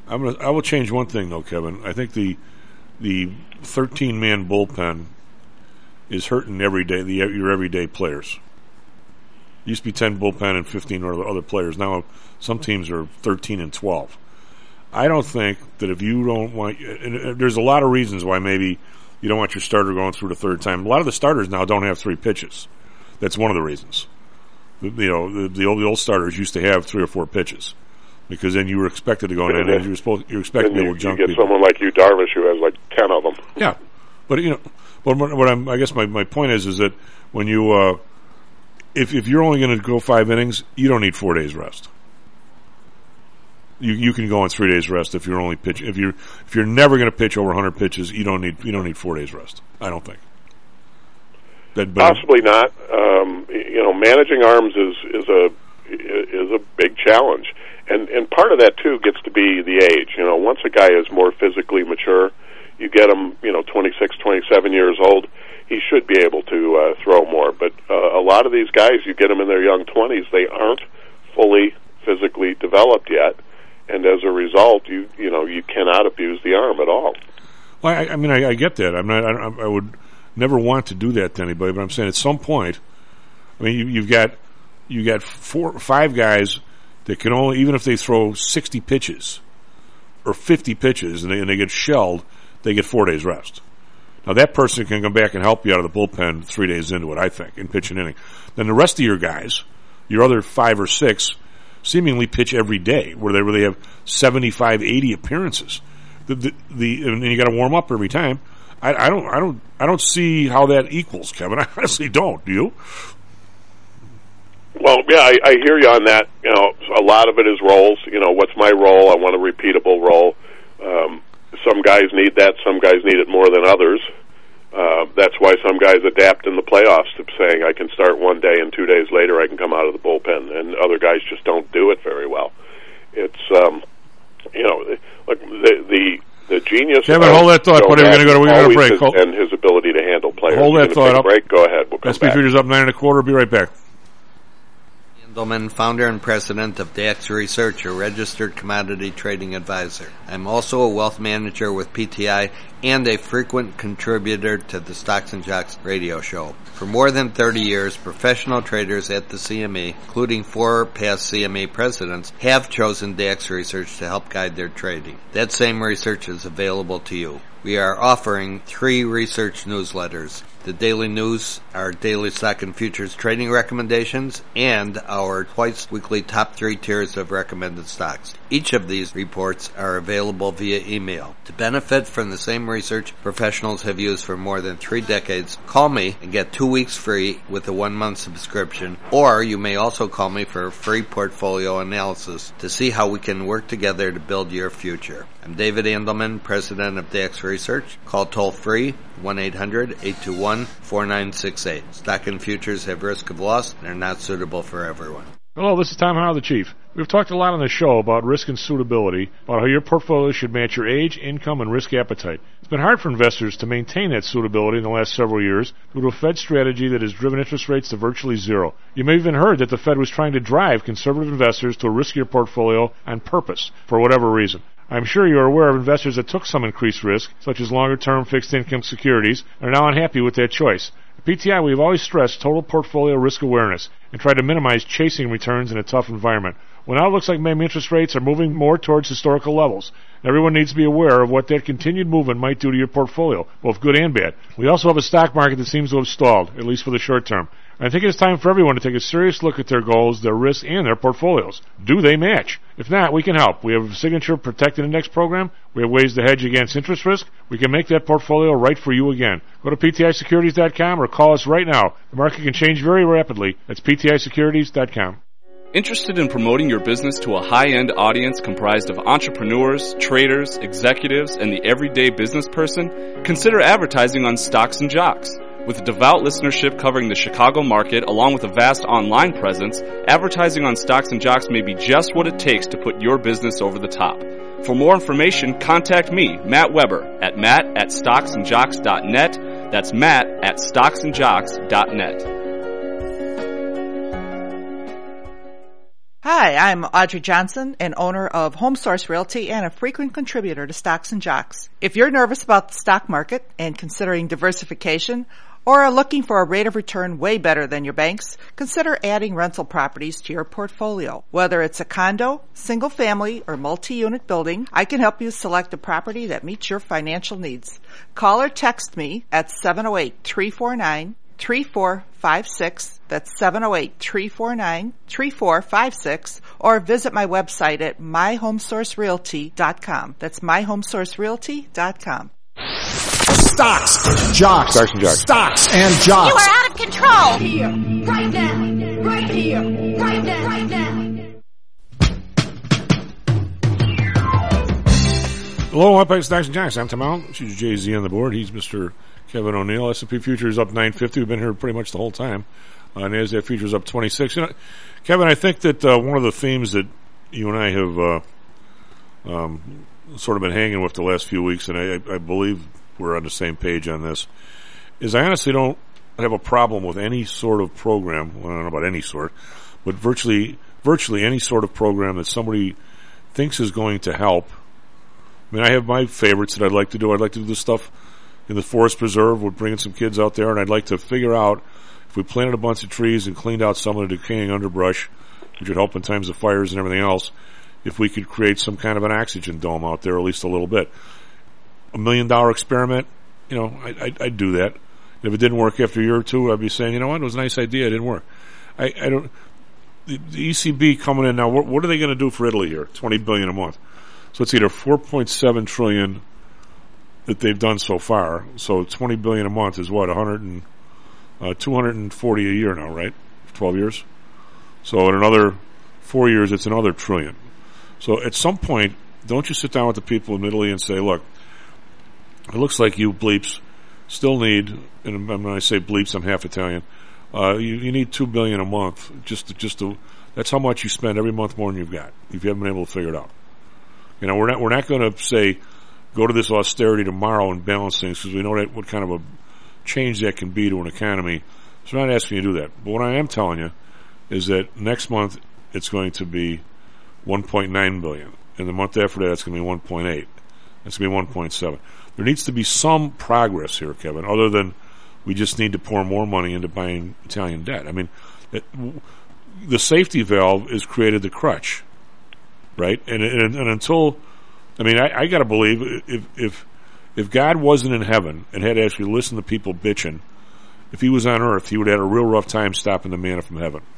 I will change one thing though, Kevin. I think the 13-man bullpen is hurting your everyday players. It used to be 10 bullpen and 15 other players. Now some teams are 13 and 12. I don't think that if you don't want, and there's a lot of reasons why maybe you don't want your starter going through the third time. A lot of the starters now don't have 3 pitches. That's one of the reasons. The old starters used to have 3 or 4 pitches, because then you were expected to go in and you're expected to be able to junk you get people. Someone like you, Darvish, who has like 10 of them. Yeah, but I guess my point is that when you if you're only going to go 5 innings, you don't need 4 days rest. You can go on 3 days rest if you're only pitch. If you're never going to pitch over 100 pitches, you don't need 4 days rest. I don't think. Possibly not. Managing arms is a big challenge, and part of that too gets to be the age. Once a guy is more physically mature, you get him, 26, 27 years old, he should be able to throw more. But a lot of these guys, you get them in their young 20s, they aren't fully physically developed yet, and as a result, you cannot abuse the arm at all. Well, I get that. I would never want to do that to anybody, but I'm saying at some point, you've got 4 or 5 guys that can only, even if they throw 60 pitches or 50 pitches and they get shelled, they get 4 days rest. Now that person can come back and help you out of the bullpen 3 days into it, I think, and pitch an inning. Then the rest of your guys, your other 5 or 6, seemingly pitch every day, where they have 75, 80 appearances. And you got to warm up every time. I don't see how that equals, Kevin. I honestly don't. Do you? Well, yeah, I hear you on that. A lot of it is roles. What's my role? I want a repeatable role. Some guys need that. Some guys need it more than others. That's why some guys adapt in the playoffs to saying I can start one day and 2 days later I can come out of the bullpen, and other guys just don't do it very well. It's look, the genius. Kevin, hold that thought. What are we going to go? We're going to break. And his ability to handle players. Hold that thought up. Break. Go ahead. We'll come SP Futures up 9 1/4. Be right back. Endelman, founder and president of DAX Research, a registered commodity trading advisor. I'm also a wealth manager with PTI and a frequent contributor to the Stocks and Jocks radio show. For more than 30 years, professional traders at the CME, including 4 past CME presidents, have chosen DAX Research to help guide their trading. That same research is available to you. We are offering 3 research newsletters: the Daily News, our daily stock and futures trading recommendations, and our twice-weekly top 3 tiers of recommended stocks. Each of these reports are available via email. To benefit from the same research professionals have used for more than 3 decades, call me and get 2 weeks free with a 1-month subscription, or you may also call me for a free portfolio analysis to see how we can work together to build your future. I'm David Endelman, president of DAX Research. Call toll-free 1-800-821-4968. Stock and futures have risk of loss and are not suitable for everyone. Hello, this is Tom Howell, the Chief. We've talked a lot on the show about risk and suitability, about how your portfolio should match your age, income, and risk appetite. It's been hard for investors to maintain that suitability in the last several years due to a Fed strategy that has driven interest rates to virtually zero. You may have even heard that the Fed was trying to drive conservative investors to a riskier portfolio on purpose, for whatever reason. I'm sure you're aware of investors that took some increased risk, such as longer-term fixed income securities, and are now unhappy with that choice. At PTI, we've always stressed total portfolio risk awareness and tried to minimize chasing returns in a tough environment. Well, now it looks like maybe interest rates are moving more towards historical levels. Everyone needs to be aware of what that continued movement might do to your portfolio, both good and bad. We also have a stock market that seems to have stalled, at least for the short term. I think it's time for everyone to take a serious look at their goals, their risks, and their portfolios. Do they match? If not, we can help. We have a Signature Protected Index program. We have ways to hedge against interest risk. We can make that portfolio right for you again. Go to PTIsecurities.com or call us right now. The market can change very rapidly. That's PTIsecurities.com. Interested in promoting your business to a high-end audience comprised of entrepreneurs, traders, executives, and the everyday business person? Consider advertising on Stocks and Jocks. With a devout listenership covering the Chicago market along with a vast online presence, advertising on Stocks and Jocks may be just what it takes to put your business over the top. For more information, contact me, Matt Weber, at matt@stocksandjocks.net. That's matt@stocksandjocks.net. Hi, I'm Audrey Johnson, an owner of HomeSource Realty and a frequent contributor to Stocks and Jocks. If you're nervous about the stock market and considering diversification, or are looking for a rate of return way better than your banks, consider adding rental properties to your portfolio. Whether it's a condo, single family, or multi-unit building, I can help you select a property that meets your financial needs. Call or text me at 708-349-3456. That's 708-349-3456. Or visit my website at myhomesourcerealty.com. That's myhomesourcerealty.com. Stocks, jocks, Stocks and jocks. Stocks and jocks. You are out of control. Here, right now, right here, right now, right now. Hello, Epic Stocks and Jocks. I'm Tom Allen. She's Jay-Z on the board. He's Mr. Kevin O'Neill. S&P futures up 950. We've been here pretty much the whole time. NASDAQ futures up 26. You know, Kevin, I think that one of the themes that you and I have sort of been hanging with the last few weeks, and I believe we're on the same page on this, is I honestly don't have a problem with any sort of program. Well, I don't know about any sort, but virtually any sort of program that somebody thinks is going to help. I mean, I have my favorites that I'd like to do. I'd like to do this stuff in the forest preserve. We're bringing some kids out there, and I'd like to figure out if we planted a bunch of trees and cleaned out some of the decaying underbrush, which would help in times of fires and everything else, if we could create some kind of an oxygen dome out there, at least a little bit. $1 million experiment, you know, I'd do that. And if it didn't work after a year or two, I'd be saying, you know what, it was a nice idea, it didn't work. I don't. The ECB coming in now, what are they going to do for Italy here? $20 billion a month. So it's either $4.7 trillion that they've done so far. So $20 billion a month is what, 240 a year now, right? 12 years. So in another 4 years, it's another trillion. So at some point, don't you sit down with the people in Italy and say, look, it looks like you bleeps still need, and when I say bleeps, I'm half Italian, you need $2 billion a month just to, that's how much you spend every month more than you've got, if you haven't been able to figure it out. You know, we're not going to say, go to this austerity tomorrow and balance things, because we know that what kind of a change that can be to an economy. So I'm not asking you to do that. But what I am telling you is that next month it's going to be $1.9 billion. And the month after that, it's going to be 1.8. It's going to be 1.7. There needs to be some progress here, Kevin, other than we just need to pour more money into buying Italian debt. I mean, the safety valve has created the crutch, right? And until, I mean, I got to believe if God wasn't in heaven and had to actually listen to people bitching, if he was on earth, he would have had a real rough time stopping the manna from heaven.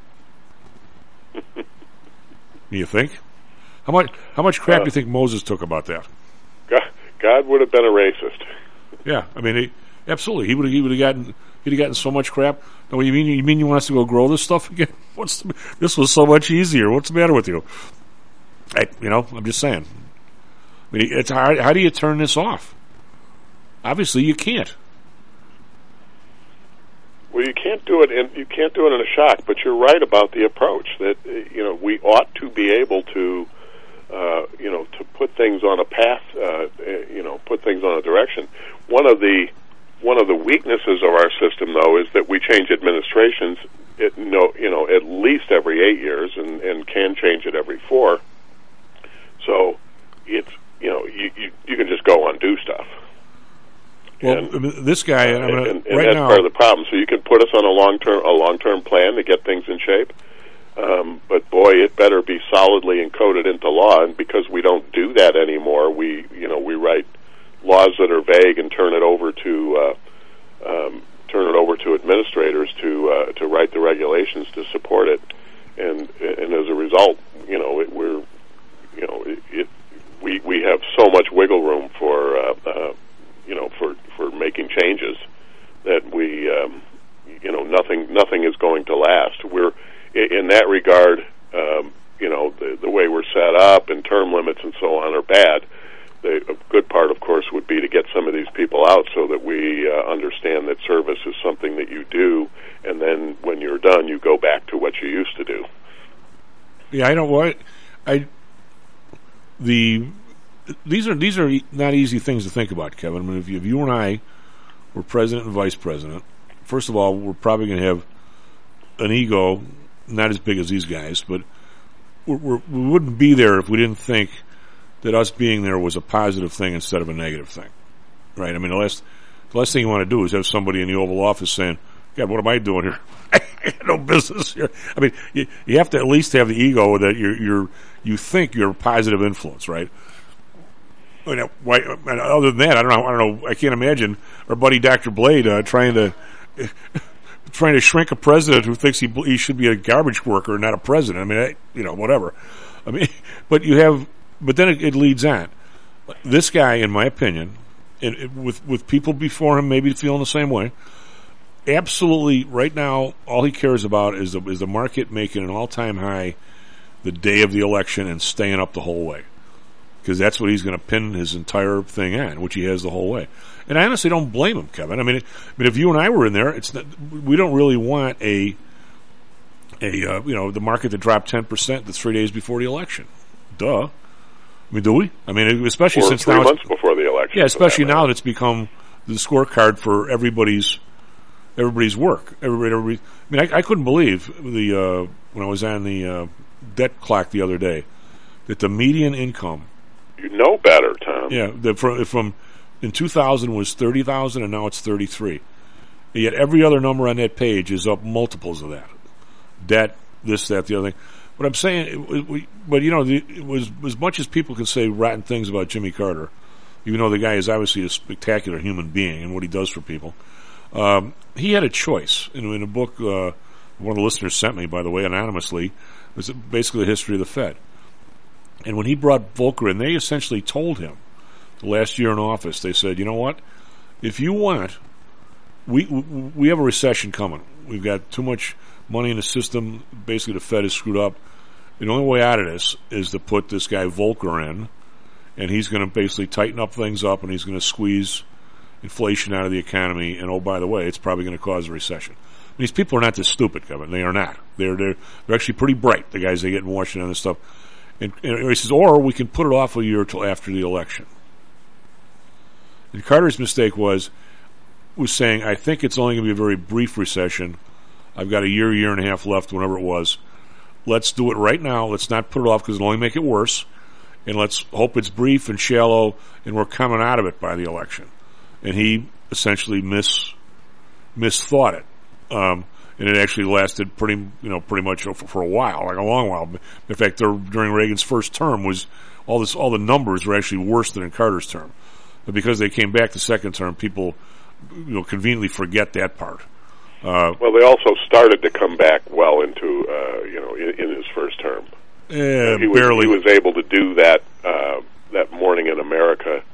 You think? How much crap do you think Moses took about that? God would have been a racist. Yeah, I mean, absolutely. He would have gotten so much crap. No, you mean you want us to go grow this stuff again? This was so much easier. What's the matter with you? I'm just saying. I mean, it's hard. How do you turn this off? Obviously, you can't. Well, you can't do it in a shock. But you're right about the approach that we ought to be able to, to put things on a path, put things on a direction. One of the weaknesses of our system, though, is that we change administrations, at least every 8 years, and can change it every 4. So it's you can just go undo stuff. Well, this guy, and that's part of the problem. So you can put us on a long term plan to get things in shape, but boy, it better be solidly encoded into law. And because we don't do that anymore, we write laws that are vague and turn it over to administrators to write the regulations to support it. And as a result, we have so much wiggle room for making changes that we nothing is going to last. We're in that regard, the way we're set up and term limits and so on are bad. A good part, of course, would be to get some of these people out so that we understand that service is something that you do, and then when you're done, you go back to what you used to do. Yeah, I know what these are not easy things to think about, Kevin. I mean, if you and I were president and vice president, first of all, we're probably going to have an ego not as big as these guys, but we wouldn't be there if we didn't think that us being there was a positive thing instead of a negative thing, right? I mean, the last thing you want to do is have somebody in the Oval Office saying, God, what am I doing here? I got no business here. I mean, you have to at least have the ego that you think you're a positive influence, right? I mean, other than that, I don't know. I can't imagine our buddy Dr. Blade trying to shrink a president who thinks he should be a garbage worker, not a president. I mean, whatever. I mean, but then it leads on. This guy, in my opinion, with people before him maybe feeling the same way, absolutely right now, all he cares about is the market making an all-time high the day of the election and staying up the whole way. Because that's what he's going to pin his entire thing on, which he has the whole way. And I honestly don't blame him, Kevin. I mean, if you and I were in there, we don't really want the market to drop 10% the 3 days before the election. Duh. I mean, do we? I mean, especially or since 3 now months before the election. Yeah, especially now that it's become the scorecard for everybody's work. Everybody. I mean, I couldn't believe when I was on the debt clock the other day that the median income. You know better, Tom. Yeah, from in 2000 was 30,000 and now it's 33. And yet every other number on that page is up multiples of that. Debt, this, that, the other thing. What I'm saying, it was as much as people can say rotten things about Jimmy Carter, even though the guy is obviously a spectacular human being and what he does for people. He had a choice. In a book, one of the listeners sent me, by the way, anonymously, was basically the history of the Fed. And when he brought Volcker in, they essentially told him, the last year in office, they said, you know what? If you want, we have a recession coming. We've got too much money in the system. Basically, the Fed is screwed up. The only way out of this is to put this guy Volcker in, and he's going to basically tighten up things up, and he's going to squeeze inflation out of the economy. And oh, by the way, it's probably going to cause a recession. These people are not this stupid, Kevin. They are not. They're actually pretty bright, the guys they get in Washington and stuff. And he says, or we can put it off a year until after the election. And Carter's mistake was saying, I think it's only going to be a very brief recession. I've got a year and a half left, whenever it was. Let's do it right now. Let's not put it off because it'll only make it worse. And let's hope it's brief and shallow and we're coming out of it by the election. And he essentially misthought it. And it actually lasted pretty much for a while, like a long while. In fact, during Reagan's first term was all the numbers were actually worse than in Carter's term. But because they came back the second term, people, conveniently forget that part. Well, they also started to come back well into, in his first term. Barely. He was able to do that Morning in America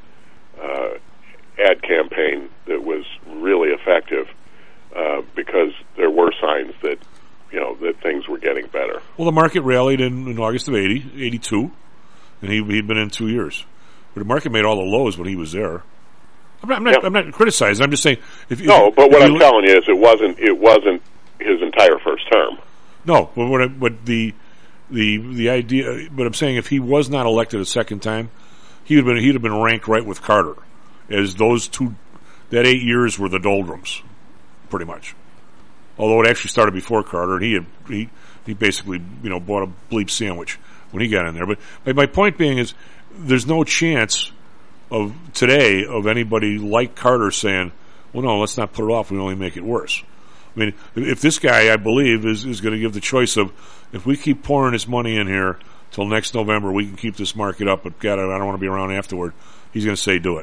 ad campaign that was really effective. Because there were signs that, that things were getting better. Well, the market rallied in August of 82, and he'd been in 2 years. But the market made all the lows when he was there. I'm not criticizing. I'm just saying. But what I'm telling you is it wasn't his entire first term. No, but the idea. But I'm saying if he was not elected a second time, he'd have been ranked right with Carter, as that 8 years were the doldrums. Pretty much. Although it actually started before Carter, and he basically bought a bleep sandwich when he got in there. But my point being is, there's no chance of today of anybody like Carter saying, "Well, no, let's not put it off. We only make it worse." I mean, if this guy, I believe, is going to give the choice of, if we keep pouring this money in here till next November, we can keep this market up. But God, I don't want to be around afterward. He's going to say, "Do it."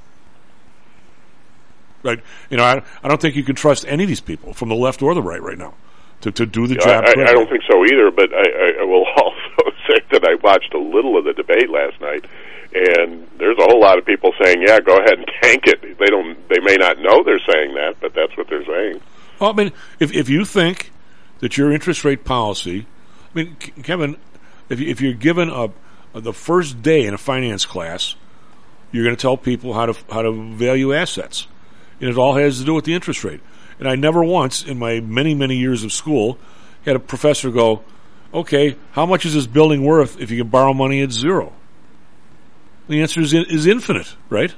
Right? I don't think you can trust any of these people from the left or the right now to do the job. I don't think so either, but I will also say that I watched a little of the debate last night, and there's a whole lot of people saying, yeah, go ahead and tank it. They may not know they're saying that, but that's what they're saying. Well, I mean, if you think that your interest rate policy, I mean, Kevin, if you're given the first day in a finance class, you're going to tell people how to value assets. And it all has to do with the interest rate. And I never once, in my many, many years of school, had a professor go, okay, how much is this building worth if you can borrow money at zero? The answer is infinite, right?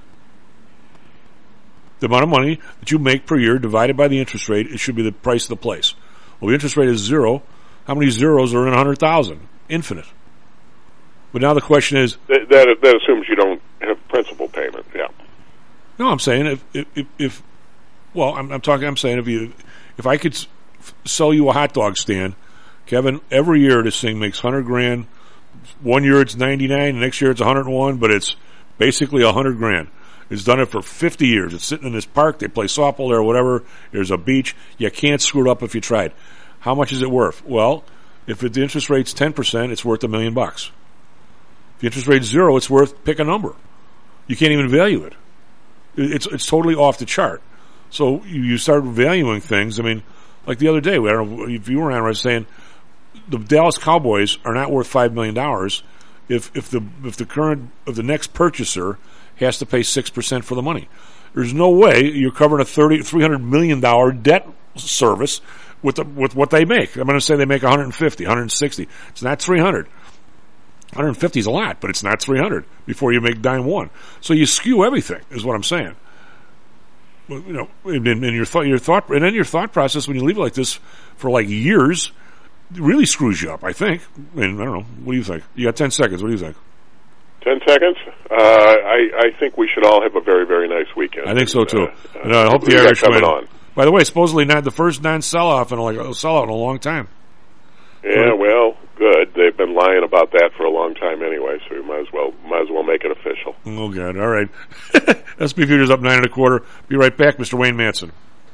The amount of money that you make per year divided by the interest rate, it should be the price of the place. Well, the interest rate is zero. How many zeros are in 100,000? infinite. But now the question is... That assumes you don't have principal payment, yeah. No, I'm saying if if I could sell you a hot dog stand, Kevin, every year this thing makes $100,000. 1 year it's 99, the next year it's 101, but it's basically $100,000. It's done it for 50 years. It's sitting in this park. They play softball there or whatever. There's a beach. You can't screw it up if you tried. How much is it worth? Well, if the interest rate's 10%, it's worth $1 million. If the interest rate's 0, it's worth, pick a number. You can't even value it. It's totally off the chart. So you start valuing things. I mean, like the other day, I don't know if you were on, I was saying the Dallas Cowboys are not worth $5 million if the next purchaser has to pay 6% for the money. There's no way you're covering a $300 million debt service with what they make. I'm going to say they make 150, 160. It's not 300. 150 is a lot, but it's not 300 before you make dime one. So you skew everything, is what I'm saying. You know, in your thought process when you leave it like this for like years, it really screws you up. I think. I don't know. What do you think? You got 10 seconds. What do you think? 10 seconds? I think we should all have a very, very nice weekend. I think so, too. And I hope the Irish win. By the way, supposedly not the first non-sellout in a long time. Yeah, well, good. They've been lying about that for a long time anyway, so we might as well make it official. Oh, God. All right. SP Futures up 9 1/4. Be right back, Mr. Wayne Manson.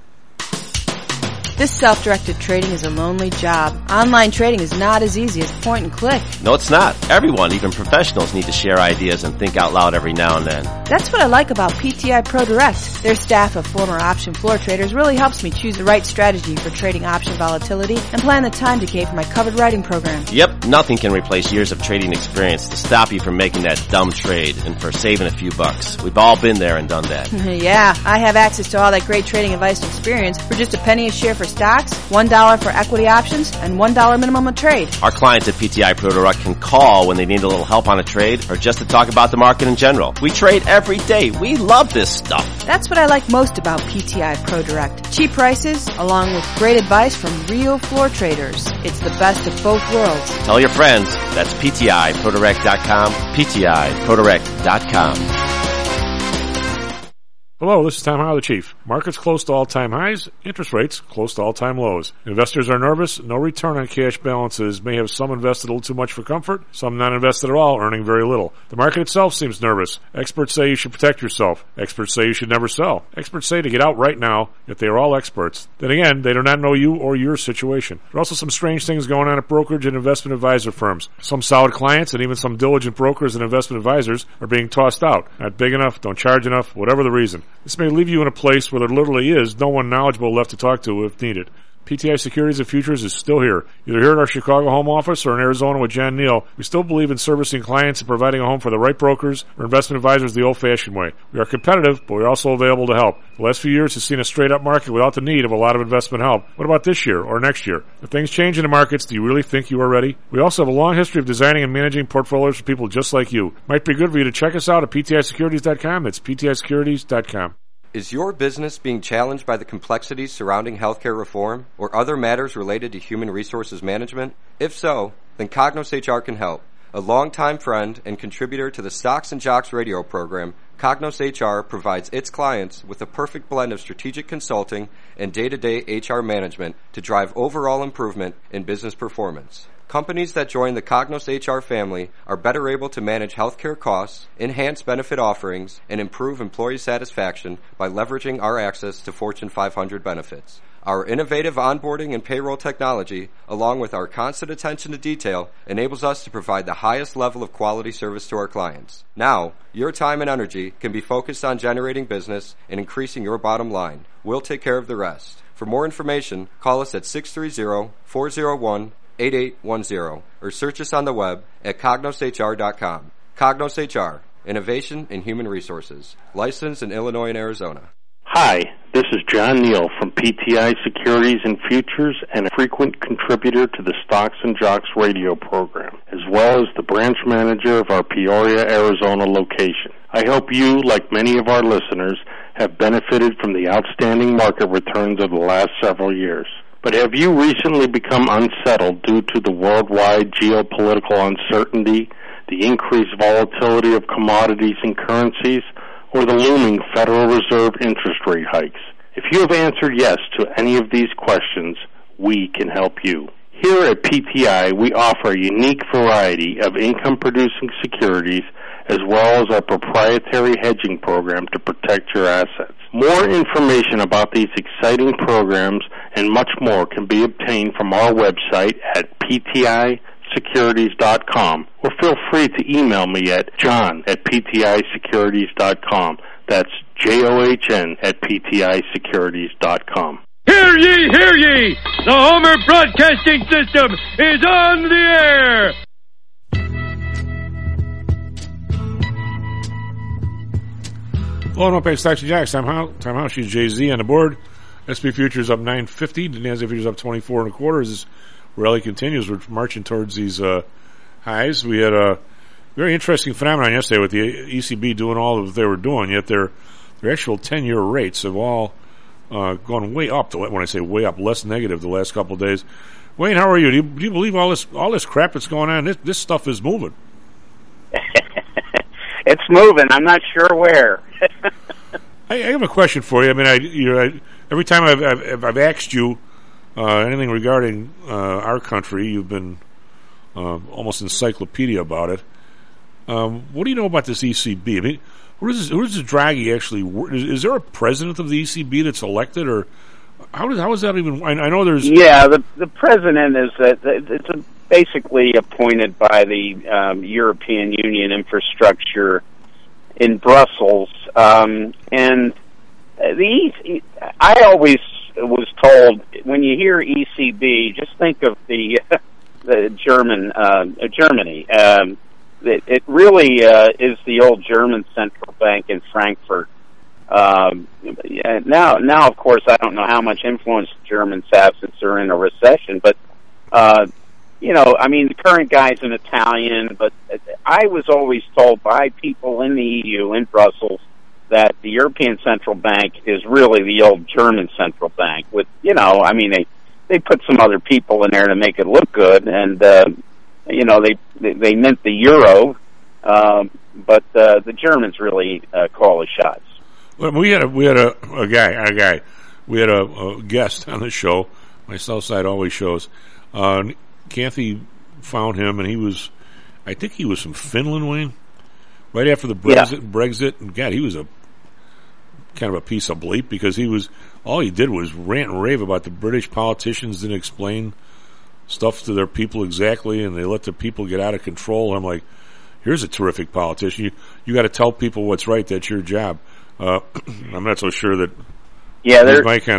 This self-directed trading is a lonely job. Online trading is not as easy as point and click. No, it's not. Everyone, even professionals, need to share ideas and think out loud every now and then. That's what I like about PTI Pro Direct. Their staff of former option floor traders really helps me choose the right strategy for trading option volatility and plan the time decay for my covered writing program. Yep, nothing can replace years of trading experience to stop you from making that dumb trade and for saving a few bucks. We've all been there and done that. Yeah, I have access to all that great trading advice and experience for just a penny a share for stocks, $1 for equity options, and $1 minimum a trade. Our clients at PTI Pro Direct can call when they need a little help on a trade or just to talk about the market in general. We trade every day. We love this stuff. That's what I like most about PTI Pro Direct. Cheap prices, along with great advice from real floor traders. It's the best of both worlds. Tell your friends. That's PTIProDirect.com, PTIProDirect.com. Hello, this is Tom Howell, the Chief. Markets close to all-time highs, interest rates close to all-time lows. Investors are nervous. No return on cash balances may have some invested a little too much for comfort, some not invested at all, earning very little. The market itself seems nervous. Experts say you should protect yourself. Experts say you should never sell. Experts say to get out right now, yet they are all experts. Then again, they do not know you or your situation. There are also some strange things going on at brokerage and investment advisor firms. Some solid clients and even some diligent brokers and investment advisors are being tossed out. Not big enough, don't charge enough, whatever the reason. This may leave you in a place where there literally is no one knowledgeable left to talk to if needed. PTI Securities and Futures is still here. Either here at our Chicago home office or in Arizona with John Neal, we still believe in servicing clients and providing a home for the right brokers or investment advisors the old-fashioned way. We are competitive, but we're also available to help. The last few years has seen a straight-up market without the need of a lot of investment help. What about this year or next year? If things change in the markets, do you really think you are ready? We also have a long history of designing and managing portfolios for people just like you. Might be good for you to check us out at PTISecurities.com. That's PTISecurities.com. Is your business being challenged by the complexities surrounding healthcare reform or other matters related to human resources management? If so, then Cognos HR can help. A longtime friend and contributor to the Stocks and Jocks radio program, Cognos HR provides its clients with a perfect blend of strategic consulting and day-to-day HR management to drive overall improvement in business performance. Companies that join the Cognos HR family are better able to manage healthcare costs, enhance benefit offerings, and improve employee satisfaction by leveraging our access to Fortune 500 benefits. Our innovative onboarding and payroll technology, along with our constant attention to detail, enables us to provide the highest level of quality service to our clients. Now, your time and energy can be focused on generating business and increasing your bottom line. We'll take care of the rest. For more information, call us at 630-401-8810 or search us on the web at cognoshr.com. Cognos HR, Innovation in Human Resources, licensed in Illinois and Arizona. Hi, this is John Neal from PTI Securities and Futures and a frequent contributor to the Stocks and Jocks radio program, as well as the branch manager of our Peoria, Arizona location. I hope you, like many of our listeners, have benefited from the outstanding market returns of the last several years. But have you recently become unsettled due to the worldwide geopolitical uncertainty, the increased volatility of commodities and currencies, or the looming Federal Reserve interest rate hikes? If you have answered yes to any of these questions, we can help you. Here at PTI, we offer a unique variety of income-producing securities as well as our proprietary hedging program to protect your assets. More information about these exciting programs and much more can be obtained from our website at ptisecurities.com, or feel free to email me at john@ptisecurities.com. That's JOHN@ptisecurities.com. Hear ye, hear ye! The Homer Broadcasting System is on the air! Hello, and welcome back to Jacks. Time House. She's Jay-Z on the board. SP Futures up 950. The NASDAQ Futures up 24 1/4. As this rally continues, we're marching towards these highs. We had a very interesting phenomenon yesterday with the ECB doing all of what they were doing, yet their actual 10-year rates have all gone way up. When I say way up, less negative the last couple of days. Wayne, how are you? Do you believe all this crap that's going on? This stuff is moving. It's moving. I'm not sure where. I have a question for you. I mean, every time I've asked you anything regarding our country, you've been almost encyclopedia about it. What do you know about this ECB? I mean, who does Draghi actually work? Is there a president of the ECB that's elected, or how is that even? I know there's the president is basically appointed by the European Union infrastructure in Brussels, and I always was told when you hear ECB, just think of the Germany. It really is the old German central bank in Frankfurt. Now, of course, I don't know how much influence the Germans have since they're in a recession, but I mean, the current guy's an Italian, but I was always told by people in the EU, in Brussels, that the European Central Bank is really the old German central bank. With, I mean, they put some other people in there to make it look good, and, they mint the euro, but the Germans really call the shots. Well, we had a guest on the show. My South Side always shows. Kathy found him, and I think he was from Finland, Wayne, right after the Brexit. And God, he was a kind of a piece of bleep, because all he did was rant and rave about the British politicians didn't explain stuff to their people exactly, and they let the people get out of control. I'm like, here's a terrific politician. You got to tell people what's right. That's your job. I'm not so sure that. Yeah, there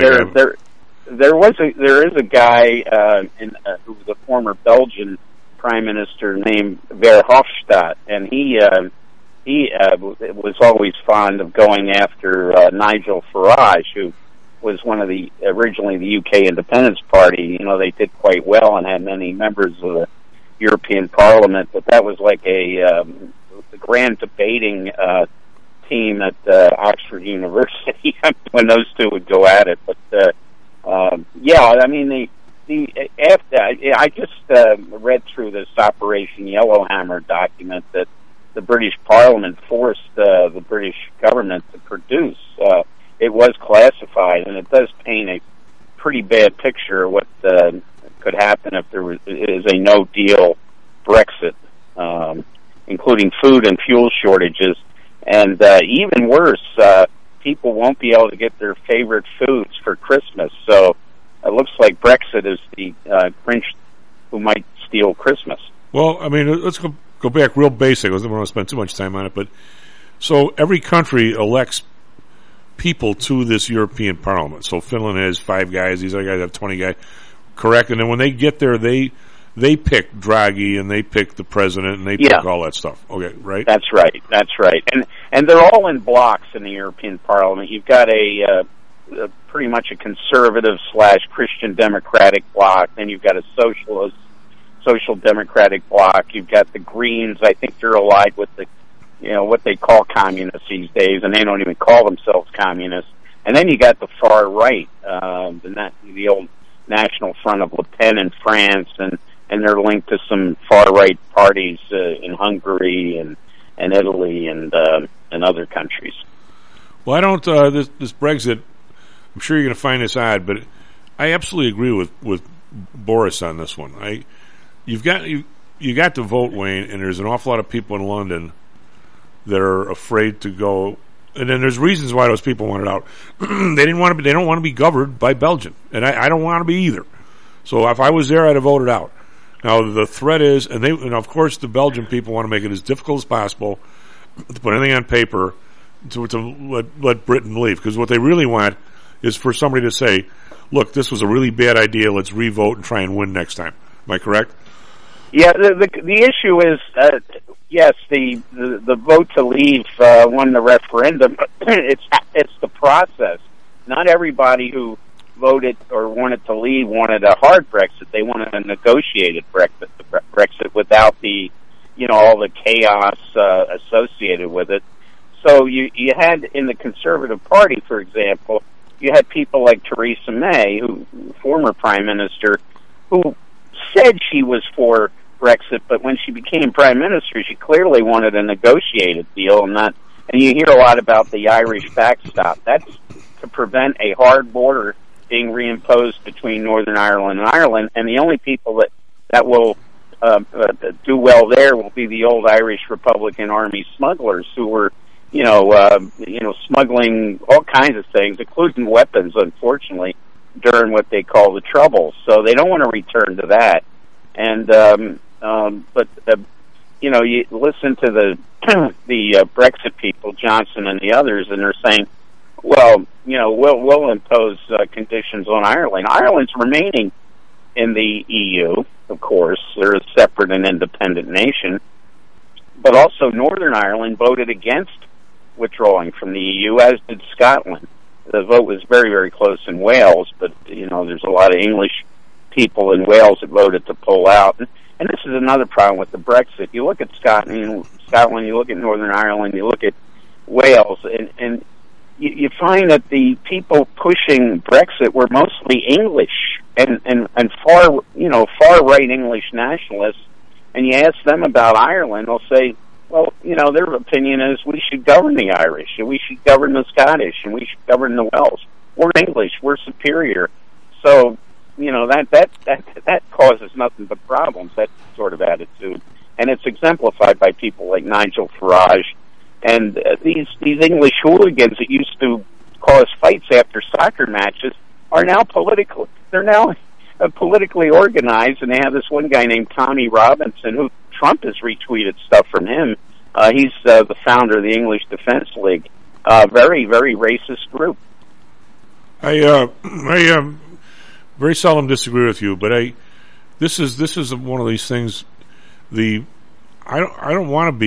is a guy who was a former Belgian prime minister named Verhofstadt, and he was always fond of going after Nigel Farage, who was originally the UK Independence Party. They did quite well and had many members of the European Parliament, but that was like the grand debating team at Oxford University when those two would go at it. But I mean, I just read through this Operation Yellowhammer document that the British Parliament forced the British government to produce. It was classified, and it does paint a pretty bad picture of what could happen if there is a no-deal Brexit, including food and fuel shortages, and even worse, people won't be able to get their favorite foods for Christmas. So it looks like Brexit is the Grinch who might steal Christmas. Well, I mean, let's go back real basic. I don't want to spend too much time on it, but so every country elects people to this European Parliament. So Finland has 5 guys; these other guys have 20 guys, correct? And then when they get there, they pick Draghi and they pick the president and they pick all that stuff. Okay, right? That's right. And they're all in blocks in the European Parliament. You've got a pretty much a conservative / Christian Democratic bloc. Then you've got a social democratic bloc. You've got the Greens. I think they're allied with the, what they call communists these days, and they don't even call themselves communists. And then you got the far right, the old National Front of Le Pen in France, and they're linked to some far-right parties in Hungary and Italy and other countries. Well, I don't. This Brexit, I'm sure you're going to find this odd, but I absolutely agree with Boris on this one. You got to vote, Wayne, and there's an awful lot of people in London that are afraid to go. And then there's reasons why those people want it out. They don't want to be governed by Belgium, and I don't want to be either. So if I was there, I'd have voted out. Now the threat is, and of course the Belgian people want to make it as difficult as possible to put anything on paper to let Britain leave, because what they really want is for somebody to say, "Look, this was a really bad idea. Let's re-vote and try and win next time." Am I correct? Yeah, the issue is, yes, the vote to leave won the referendum, but it's the process. Not everybody who voted or wanted to leave wanted a hard Brexit. They wanted a negotiated Brexit without the, all the chaos associated with it. So you had in the Conservative Party, for example, you had people like Theresa May, former Prime Minister, who said she was for Brexit, but when she became Prime Minister, she clearly wanted a negotiated deal, and you hear a lot about the Irish backstop. That's to prevent a hard border being reimposed between Northern Ireland and Ireland, and the only people that will do well there will be the old Irish Republican Army smugglers who were, smuggling all kinds of things, including weapons, unfortunately, during what they call the Troubles. So they don't want to return to that. And you listen to the Brexit people, Johnson and the others, and they're saying, well, we'll impose conditions on Ireland. Ireland's remaining in the EU, of course. They're a separate and independent nation. But also Northern Ireland voted against withdrawing from the EU, as did Scotland. The vote was very, very close in Wales, but, there's a lot of English people in Wales that voted to pull out. And this is another problem with the Brexit. You look at Scotland, you look at Northern Ireland, you look at Wales, and you find that the people pushing Brexit were mostly English and far-right English nationalists. And you ask them about Ireland, they'll say, well, their opinion is we should govern the Irish, and we should govern the Scottish, and we should govern the Welsh. We're English, we're superior. So, that causes nothing but problems, that sort of attitude. And it's exemplified by people like Nigel Farage. And these English hooligans that used to cause fights after soccer matches are now political. They're now politically organized, and they have this one guy named Tommy Robinson, who Trump has retweeted stuff from him. He's the founder of the English Defense League. Very, very racist group. I very seldom disagree with you, but this is one of these things. I don't want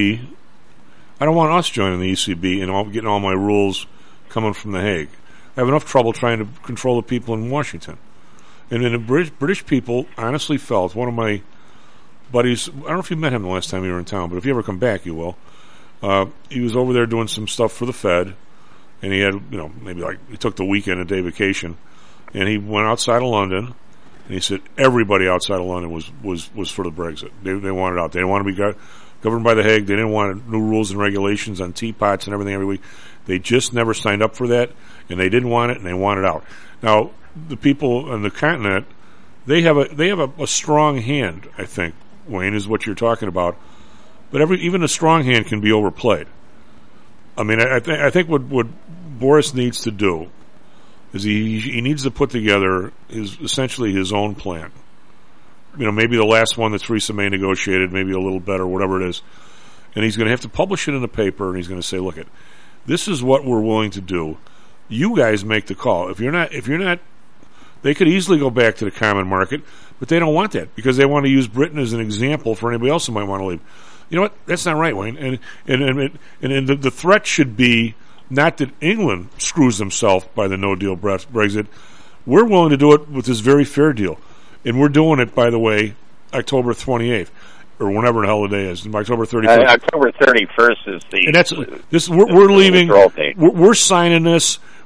us joining the ECB and getting all my rules coming from The Hague. I have enough trouble trying to control the people in Washington. And the British people honestly felt, one of my buddies, I don't know if you met him the last time you were in town, but if you ever come back, you will. He was over there doing some stuff for the Fed, and he had, maybe he took the weekend, a day vacation, and he went outside of London, and he said everybody outside of London was for the Brexit. They wanted out. They didn't want to be governed by The Hague. They didn't want new rules and regulations on teapots and everything every week. They just never signed up for that, and they didn't want it, and they wanted out. Now, the people on the continent, they have a strong hand, I think, Wayne, is what you're talking about. But even a strong hand can be overplayed. I mean, I think what Boris needs to do is he needs to put together essentially his own plan. Maybe the last one that Theresa May negotiated, maybe a little better, whatever it is. And he's going to have to publish it in the paper, and he's going to say, look, this is what we're willing to do. You guys make the call. If you're not, they could easily go back to the common market, but they don't want that because they want to use Britain as an example for anybody else who might want to leave. You know what? That's not right, Wayne. And the threat should be not that England screws themselves by the no-deal Brexit. We're willing to do it with this very fair deal. And we're doing it, by the way, October 28th, or whenever the hell the day is, October 31st. October 31st is the... And that's this. We're leaving. We're signing this.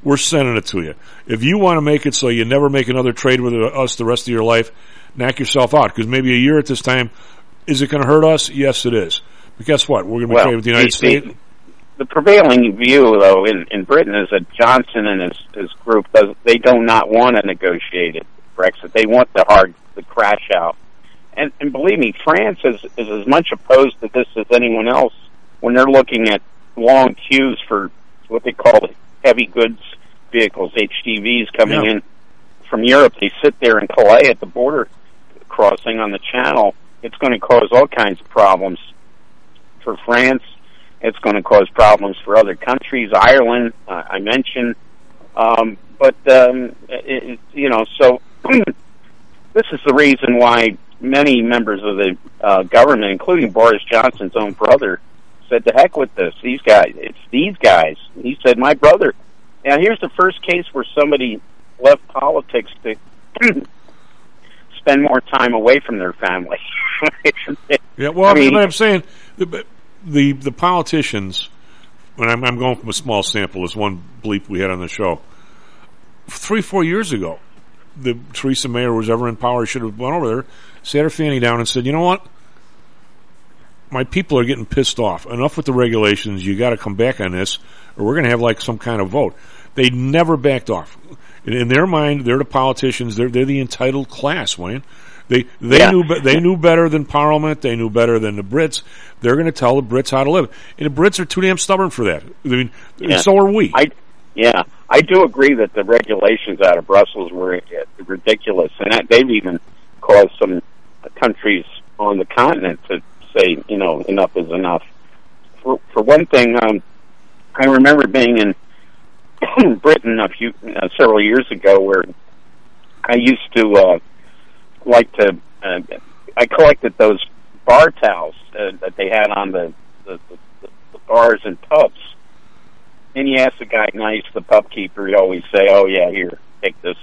we're sending it to you. If you want to make it so you never make another trade with us the rest of your life, knock yourself out. Because maybe a year at this time, is it going to hurt us? Yes, it is. But guess what? We're going to be trading with the United States. The prevailing view, though, in Britain is that Johnson and his group they do not want a negotiated Brexit. They want the crash out. And believe me, France is as much opposed to this as anyone else when they're looking at long queues for what they call the heavy goods vehicles, HGVs coming in from Europe. They sit there in Calais at the border crossing on the Channel. It's going to cause all kinds of problems for France. It's going to cause problems for other countries. Ireland, I mentioned. So this is the reason why many members of the government, including Boris Johnson's own brother, said, to heck with this. These guys, it's these guys. He said, my brother. Now, here's the first case where somebody left politics to spend more time away from their family. Yeah, well, I mean, I'm saying the politicians, when I'm going from a small sample, as one bleep we had on the show, 3-4 years ago, the Theresa May, or was ever in power, should have went over there, sat her fanny down and said, you know what? My people are getting pissed off. Enough with the regulations. You got to come back on this, or we're going to have like some kind of vote. They never backed off. In their mind, they're the politicians. They're the entitled class, Wayne. They knew better than Parliament. They knew better than the Brits. They're going to tell the Brits how to live, and the Brits are too damn stubborn for that. I mean, so are we. I do agree that the regulations out of Brussels were ridiculous, and they've even caused some countries on the continent to say, enough is enough. For one thing, I remember being in Britain several years ago, where I used to I collected those bar towels that they had on the bars and pubs. And you ask the guy nice, the pub keeper, he'd always say, oh yeah, here, take this.